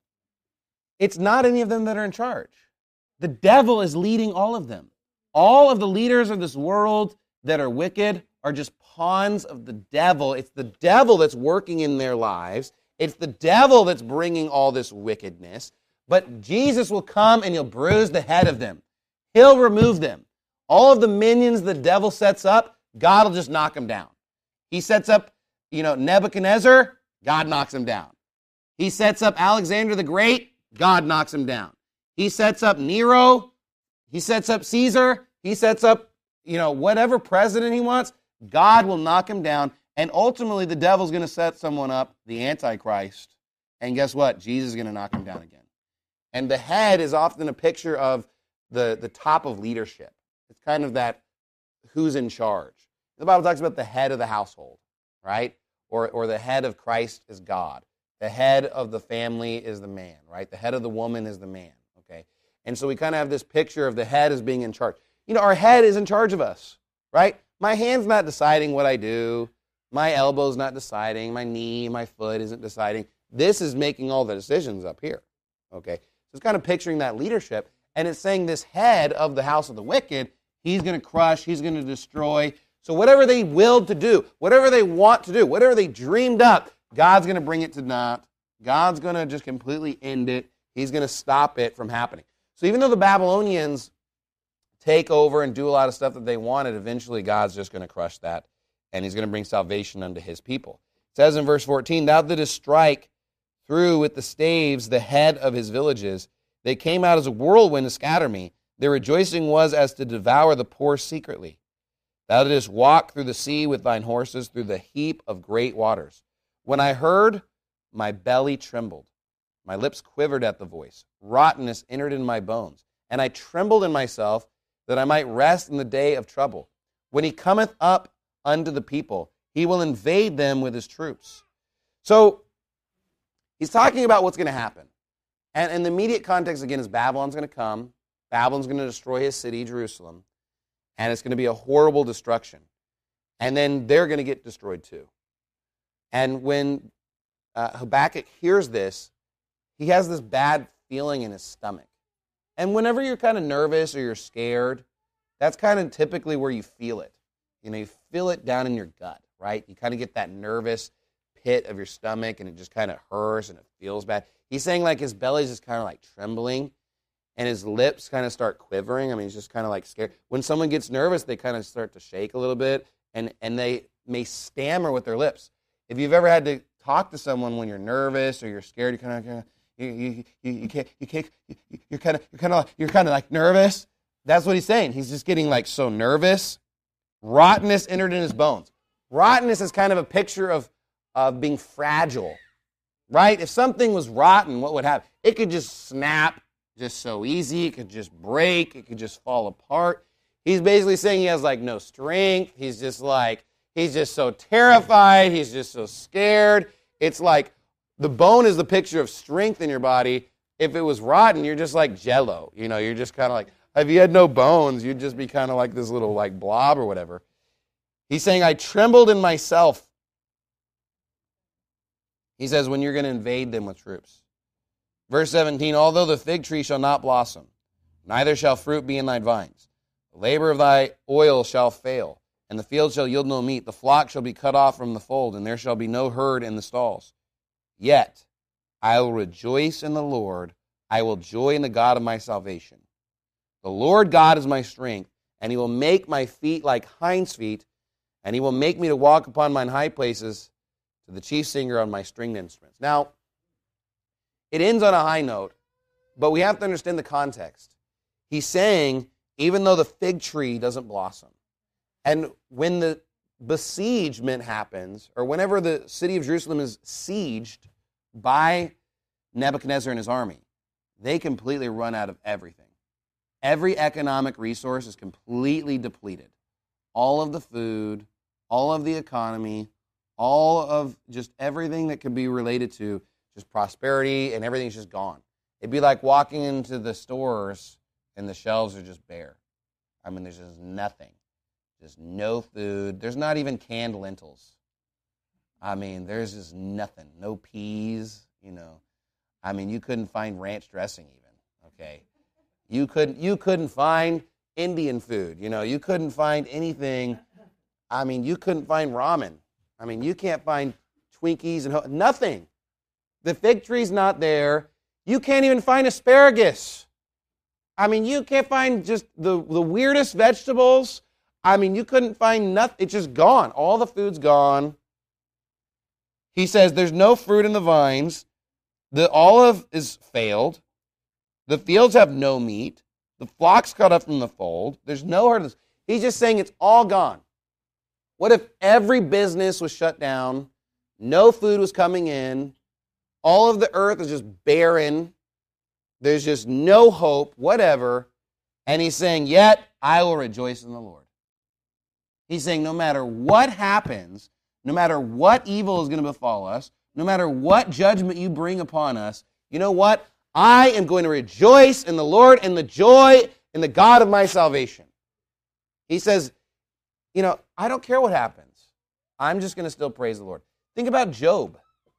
[SPEAKER 1] it's not any of them that are in charge. The devil is leading all of them. All of the leaders of this world that are wicked are just pawns of the devil. It's the devil that's working in their lives. It's the devil that's bringing all this wickedness. But Jesus will come and he'll bruise the head of them. He'll remove them. All of the minions the devil sets up, God will just knock them down. He sets up, you know, Nebuchadnezzar, God knocks him down. He sets up Alexander the Great, God knocks him down. He sets up Nero, he sets up Caesar, he sets up, you know, whatever president he wants, God will knock him down. And ultimately, the devil's going to set someone up, the Antichrist. And guess what? Jesus is going to knock him down again. And the head is often a picture of the, the top of leadership. It's kind of that who's in charge. The Bible talks about the head of the household, right? Or, or the head of Christ is God. The head of the family is the man, right? The head of the woman is the man, okay? And so we kind of have this picture of the head as being in charge. You know, our head is in charge of us, right? My hand's not deciding what I do. My elbow's not deciding. My knee, my foot isn't deciding. This is making all the decisions up here, okay? So it's kind of picturing that leadership, and it's saying this head of the house of the wicked, he's going to crush, he's going to destroy. So whatever they willed to do, whatever they want to do, whatever they dreamed up, God's going to bring it to naught. God's going to just completely end it. He's going to stop it from happening. So even though the Babylonians take over and do a lot of stuff that they wanted, eventually God's just going to crush that, and he's going to bring salvation unto his people. It says in verse fourteen, thou didst strike through with the staves the head of his villages. They came out as a whirlwind to scatter me. Their rejoicing was as to devour the poor secretly. Thou didst walk through the sea with thine horses, through the heap of great waters. When I heard, my belly trembled. My lips quivered at the voice. Rottenness entered in my bones. And I trembled in myself that I might rest in the day of trouble. When he cometh up unto the people, he will invade them with his troops. So he's talking about what's going to happen. And in the immediate context, again, is Babylon's going to come. Babylon's going to destroy his city, Jerusalem. And it's going to be a horrible destruction. And then they're going to get destroyed too. And when uh, Habakkuk hears this, he has this bad feeling in his stomach. And whenever you're kind of nervous or you're scared, that's kind of typically where you feel it. You know, you feel it down in your gut, right? You kind of get that nervous pit of your stomach, and it just kind of hurts and it feels bad. He's saying like his belly's just kind of like trembling, and his lips kind of start quivering. I mean, he's just kind of like scared. When someone gets nervous, they kind of start to shake a little bit, and, and they may stammer with their lips. If you've ever had to talk to someone when you're nervous or you're scared, you kind of, kind of you, you, you, you can't, you can't, you're kind of, you're kind of, you're kind of like nervous. That's what he's saying. He's just getting like so nervous. Rottenness entered in his bones. Rottenness is kind of a picture of, of being fragile, right? If something was rotten, what would happen? It could just snap just so easy. It could just break. It could just fall apart. He's basically saying he has like no strength. He's just like, he's just so terrified. He's just so scared. It's like the bone is the picture of strength in your body. If it was rotten, you're just like Jell-O. You know, you're just kind of like, if you had no bones, you'd just be kind of like this little like blob or whatever. He's saying, I trembled in myself. He says, when you're going to invade them with troops. Verse seventeen, although the fig tree shall not blossom, neither shall fruit be in thy vines. The labor of thy oil shall fail, and the field shall yield no meat. The flock shall be cut off from the fold, and there shall be no herd in the stalls. Yet I will rejoice in the Lord. I will joy in the God of my salvation. The Lord God is my strength, and he will make my feet like hinds' feet, and he will make me to walk upon mine high places, to the chief singer on my stringed instruments. Now, it ends on a high note, but we have to understand the context. He's saying, even though the fig tree doesn't blossom, and when the besiegement happens, or whenever the city of Jerusalem is sieged by Nebuchadnezzar and his army, they completely run out of everything. Every economic resource is completely depleted. All of the food, all of the economy, all of just everything that could be related to just prosperity, and everything's just gone. It'd be like walking into the stores and the shelves are just bare. I mean, there's just nothing. There's no food. There's not even canned lentils. I mean, there's just nothing. No peas, you know. I mean, you couldn't find ranch dressing even, okay? You couldn't, you couldn't find Indian food, you know. You couldn't find anything. I mean, you couldn't find ramen. I mean, you can't find Twinkies and ho- nothing. The fig tree's not there. You can't even find asparagus. I mean, you can't find just the, the weirdest vegetables. I mean, you couldn't find nothing. It's just gone. All the food's gone. He says there's no fruit in the vines. The olive is failed. The fields have no meat. The flock's cut up from the fold. There's no herd. He's just saying it's all gone. What if every business was shut down? No food was coming in. All of the earth is just barren. There's just no hope, whatever. And he's saying, yet I will rejoice in the Lord. He's saying no matter what happens, no matter what evil is going to befall us, no matter what judgment you bring upon us, you know what? I am going to rejoice in the Lord and the joy in the God of my salvation. He says, you know, I don't care what happens. I'm just going to still praise the Lord. Think about Job.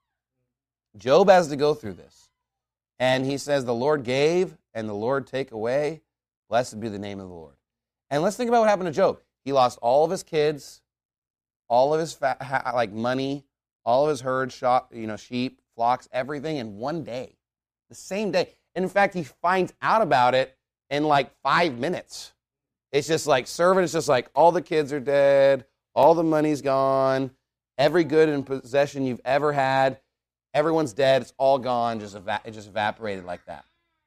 [SPEAKER 1] Job has to go through this. And he says, the Lord gave and the Lord take away. Blessed be the name of the Lord. And let's think about what happened to Job. He lost all of his kids, all of his fa- ha- like money, all of his herds, shop, you know, sheep, flocks, everything in one day. The same day. And in fact, he finds out about it in like five minutes. It's just like, servant is just like, all the kids are dead, all the money's gone, every good and possession you've ever had, everyone's dead, it's all gone, just eva- it just evaporated like that.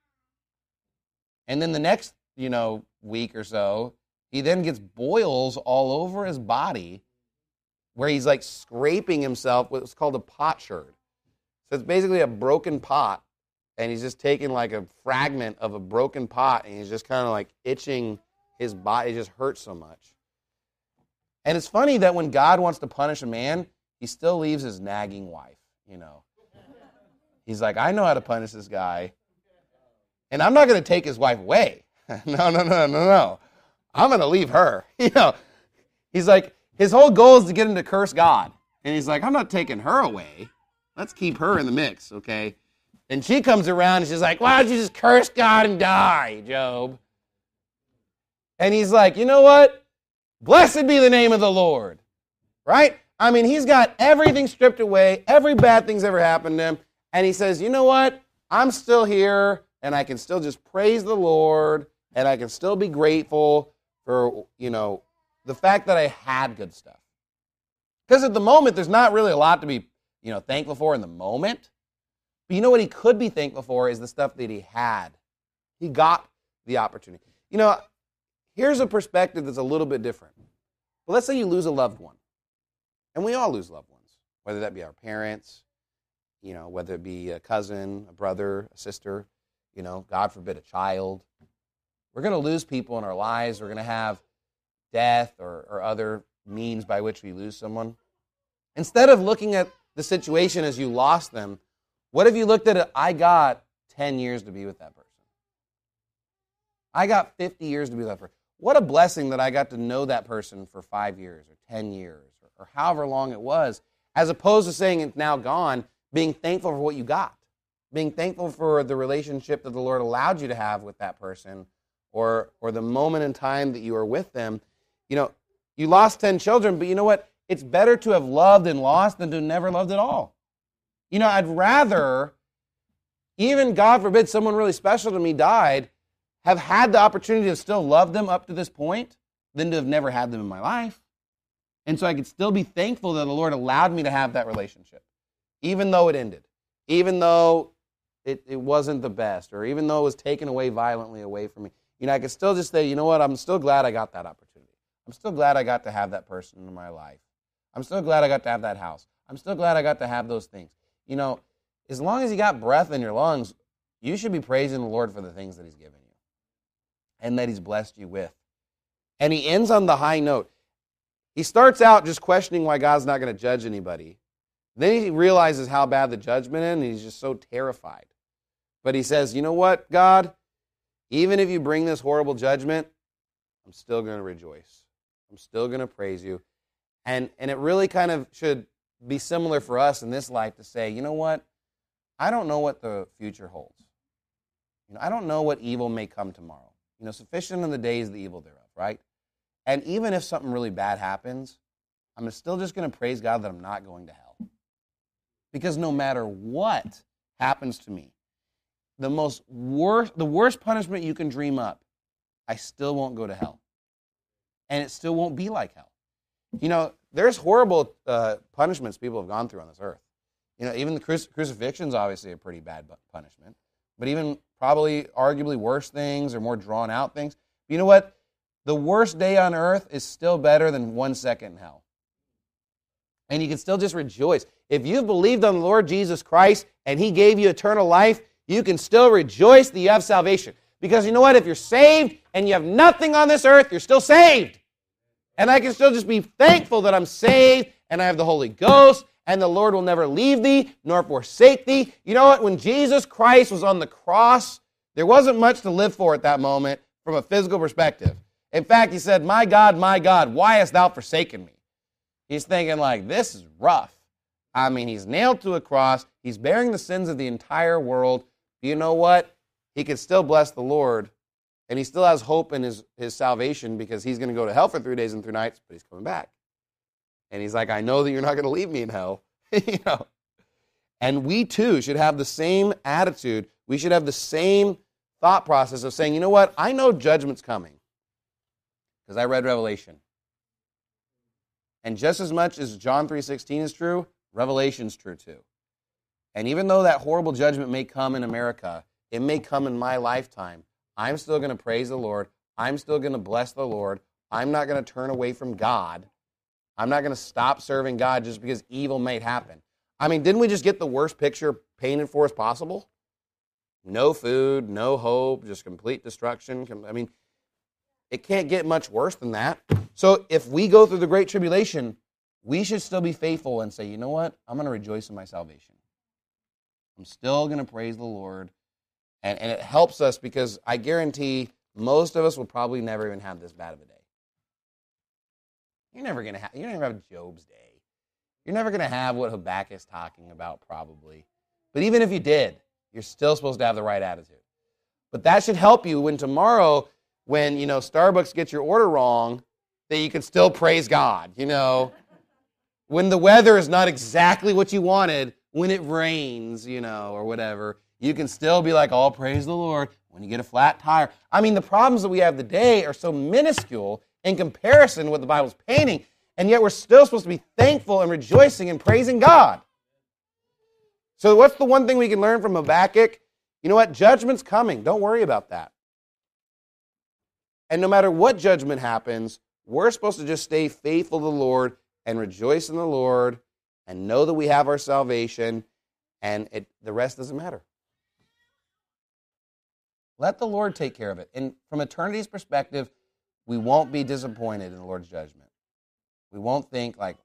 [SPEAKER 1] And then the next, you know, week or so, he then gets boils all over his body where he's like scraping himself with what's called a potsherd. So it's basically a broken pot, and he's just taking like a fragment of a broken pot, and he's just kind of like itching his body. It just hurts so much. And it's funny that when God wants to punish a man, he still leaves his nagging wife, you know. He's like, I know how to punish this guy, and I'm not going to take his wife away. no, no, no, no, no. I'm going to leave her. You know, he's like, his whole goal is to get him to curse God. And he's like, I'm not taking her away. Let's keep her in the mix, okay? And she comes around and she's like, why don't you just curse God and die, Job? And he's like, you know what? Blessed be the name of the Lord, right? I mean, he's got everything stripped away. Every bad thing's ever happened to him. And he says, you know what? I'm still here, and I can still just praise the Lord, and I can still be grateful for, you know, the fact that I had good stuff. Because at the moment, there's not really a lot to be, you know, thankful for in the moment. But you know what he could be thankful for is the stuff that he had. He got the opportunity. You know, here's a perspective that's a little bit different. Well, let's say you lose a loved one. And we all lose loved ones, whether that be our parents, you know, whether it be a cousin, a brother, a sister, you know, God forbid, a child. We're going to lose people in our lives. We're going to have death or, or other means by which we lose someone. Instead of looking at the situation as you lost them, what if you looked at it, I got ten years to be with that person. I got fifty years to be with that person. What a blessing that I got to know that person for five years or ten years or, or however long it was, as opposed to saying it's now gone, being thankful for what you got, being thankful for the relationship that the Lord allowed you to have with that person, or or the moment in time that you were with them. You know, you lost ten children, but you know what? It's better to have loved and lost than to have never loved at all. You know, I'd rather even, God forbid, someone really special to me died, have had the opportunity to still love them up to this point than to have never had them in my life. And so I could still be thankful that the Lord allowed me to have that relationship, even though it ended, even though it, it wasn't the best, or even though it was taken away violently away from me. You know, I could still just say, you know what, I'm still glad I got that opportunity. I'm still glad I got to have that person in my life. I'm still glad I got to have that house. I'm still glad I got to have those things. You know, as long as you got breath in your lungs, you should be praising the Lord for the things that he's given you and that he's blessed you with. And he ends on the high note. He starts out just questioning why God's not going to judge anybody. Then he realizes how bad the judgment is, and he's just so terrified. But he says, you know what, God? Even if you bring this horrible judgment, I'm still going to rejoice. I'm still going to praise you. And, and it really kind of should be similar for us in this life to say, you know what? I don't know what the future holds. You know, I don't know what evil may come tomorrow. You know, sufficient in the days the evil thereof, right? And even if something really bad happens, I'm still just going to praise God that I'm not going to hell. Because no matter what happens to me, the most worst, the worst punishment you can dream up, I still won't go to hell. And it still won't be like hell. You know, there's horrible uh, punishments people have gone through on this earth. You know, even the cruci- crucifixion is obviously a pretty bad punishment. But even probably arguably worse things or more drawn out things. But you know what? The worst day on earth is still better than one second in hell. And you can still just rejoice. If you've believed on the Lord Jesus Christ and he gave you eternal life, you can still rejoice that you have salvation. Because you know what? If you're saved and you have nothing on this earth, you're still saved. And I can still just be thankful that I'm saved and I have the Holy Ghost and the Lord will never leave thee nor forsake thee. You know what? When Jesus Christ was on the cross, there wasn't much to live for at that moment from a physical perspective. In fact, he said, my God, my God, why hast thou forsaken me? He's thinking like, this is rough. I mean, he's nailed to a cross. He's bearing the sins of the entire world. You know what? He can still bless the Lord, and he still has hope in his, his salvation because he's going to go to hell for three days and three nights, but he's coming back. And he's like, I know that you're not going to leave me in hell. you know. And we, too, should have the same attitude. We should have the same thought process of saying, you know what? I know judgment's coming because I read Revelation. And just as much as John three sixteen is true, Revelation's true too. And even though that horrible judgment may come in America, it may come in my lifetime, I'm still going to praise the Lord. I'm still going to bless the Lord. I'm not going to turn away from God. I'm not going to stop serving God just because evil may happen. I mean, didn't we just get the worst picture painted for us possible? No food, no hope, just complete destruction. I mean, it can't get much worse than that. So if we go through the Great Tribulation, we should still be faithful and say, you know what? I'm going to rejoice in my salvation. I'm still going to praise the Lord. And, and it helps us because I guarantee most of us will probably never even have this bad of a day. You're never going to have, you're never have Job's day. You're never going to have what Habakkuk is talking about probably. But even if you did, you're still supposed to have the right attitude. But that should help you when tomorrow, when, you know, Starbucks gets your order wrong, that you can still praise God, you know. When the weather is not exactly what you wanted, when it rains, you know, or whatever, you can still be like, oh, praise the Lord. When you get a flat tire. I mean, the problems that we have today are so minuscule in comparison to what the Bible's painting, and yet we're still supposed to be thankful and rejoicing and praising God. So what's the one thing we can learn from Habakkuk? You know what? Judgment's coming. Don't worry about that. And no matter what judgment happens, we're supposed to just stay faithful to the Lord and rejoice in the Lord and know that we have our salvation, and it, the rest doesn't matter. Let the Lord take care of it. And from eternity's perspective, we won't be disappointed in the Lord's judgment. We won't think like,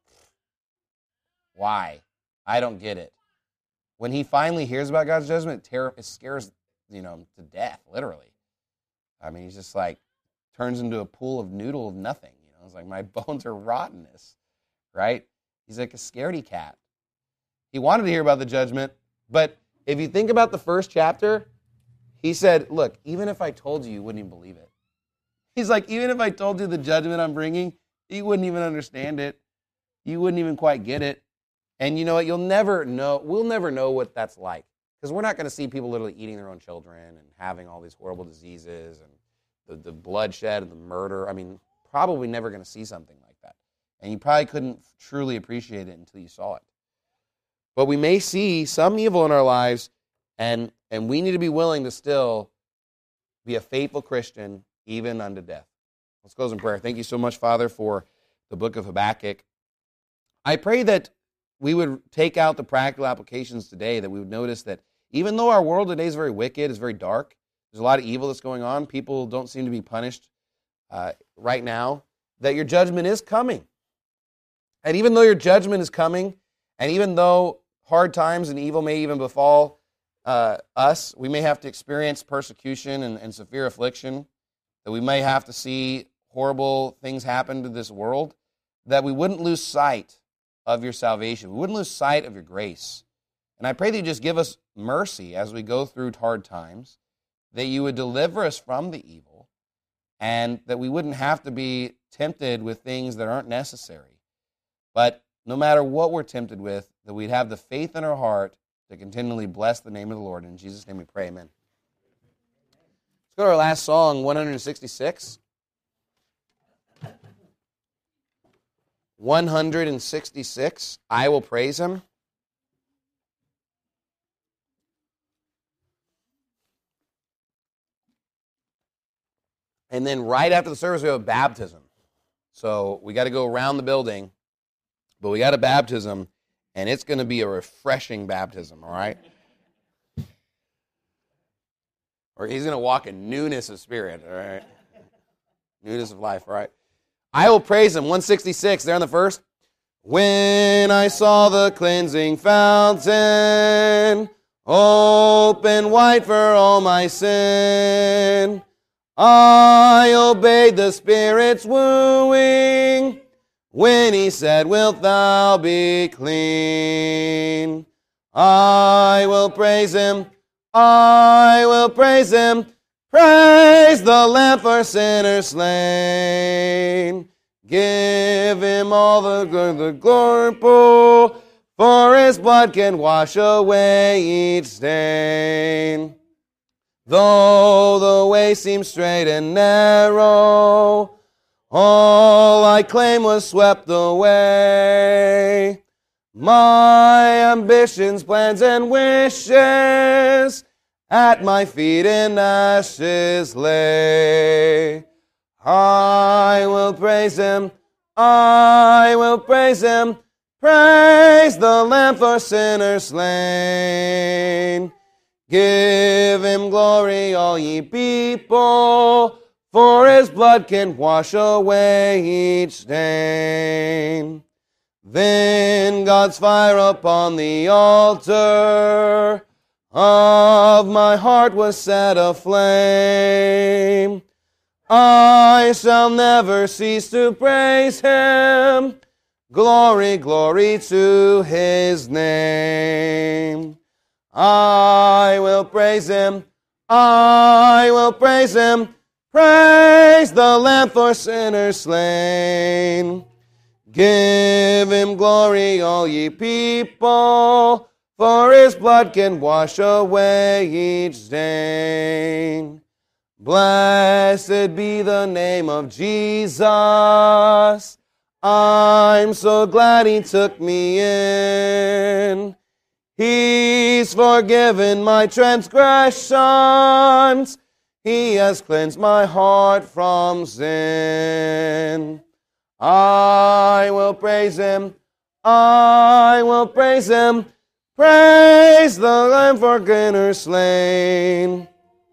[SPEAKER 1] why? I don't get it. When he finally hears about God's judgment, it, terror, it scares you know, to death, literally. I mean, he's just like, turns into a pool of noodle of nothing. You know, it's like, my bones are rottenness, right? He's like a scaredy cat. He wanted to hear about the judgment, but if you think about the first chapter, he said, look, even if I told you, you wouldn't even believe it. He's like, even if I told you the judgment I'm bringing, you wouldn't even understand it. You wouldn't even quite get it. And you know what? You'll never know. We'll never know what that's like
[SPEAKER 4] Because we're not going to see people literally eating their own children and having all these horrible diseases and the, the bloodshed and the murder. I mean, probably never going to see something like that. And you probably couldn't truly appreciate it until you saw it. But we may see some evil in our lives, and, and we need to be willing to still be a faithful Christian even unto death. Let's close in prayer. Thank you so much, Father, for the book of Habakkuk. I pray that we would take out the practical applications today, that we would notice that even though our world today is very wicked, it's very dark, there's a lot of evil that's going on, people don't seem to be punished uh, right now, that your judgment is coming. And even though your judgment is coming, and even though hard times and evil may even befall uh, us, we may have to experience persecution and, and severe affliction, that we may have to see horrible things happen to this world, that we wouldn't lose sight of your salvation. We wouldn't lose sight of your grace. And I pray that you just give us mercy as we go through hard times, that you would deliver us from the evil, and that we wouldn't have to be tempted with things that aren't necessary. But no matter what we're tempted with, that we'd have the faith in our heart to continually bless the name of the Lord. In Jesus' name we pray, amen. Let's go to our last song, one sixty-six. one sixty-six, I Will Praise Him. And then right after the service, we have a baptism. So we got to go around the building, but we got a baptism, and it's going to be a refreshing baptism, all right? Or he's going to walk in newness of spirit, all right? Newness of life, all right? I will praise him, one sixty-six, there on the first. When I saw the cleansing fountain, open wide for all my sin, I obeyed the Spirit's wooing, when he said, wilt thou be clean? I will praise him, I will praise him, praise the Lamb for sinners slain. Give him all the, the glory, for his blood can wash away each stain. Though the way seems straight and narrow, all I claim was swept away. My ambitions, plans, and wishes at my feet in ashes lay. I will praise him, I will praise him, praise the Lamb for sinners slain. Give him glory, all ye people, for his blood can wash away each stain. Then God's fire upon the altar of my heart was set aflame. I shall never cease to praise him. Glory, glory to his name. I will praise him, I will praise him, praise the Lamb for sinners slain. Give him glory, all ye people, for his blood can wash away each stain. Blessed be the name of Jesus. I'm so glad he took me in. He's forgiven my transgressions. He has cleansed my heart from sin. I will praise him, I will praise him, praise the Lamb for sinners slain.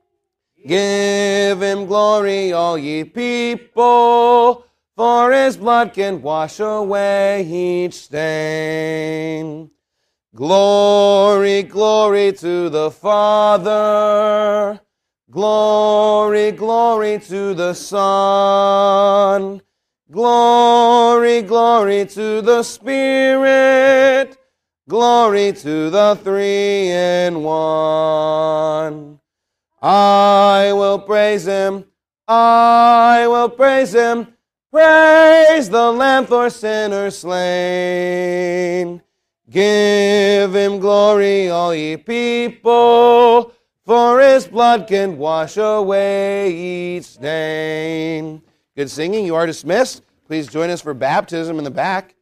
[SPEAKER 4] Give him glory, all ye people, for his blood can wash away each stain. Glory, glory to the Father, glory, glory to the Son, glory, glory to the Spirit, glory to the three in one. I will praise him, I will praise him, praise the Lamb for sinners slain. Give him glory, all ye people, for his blood can wash away each stain. Good singing. You are dismissed. Please join us for baptism in the back.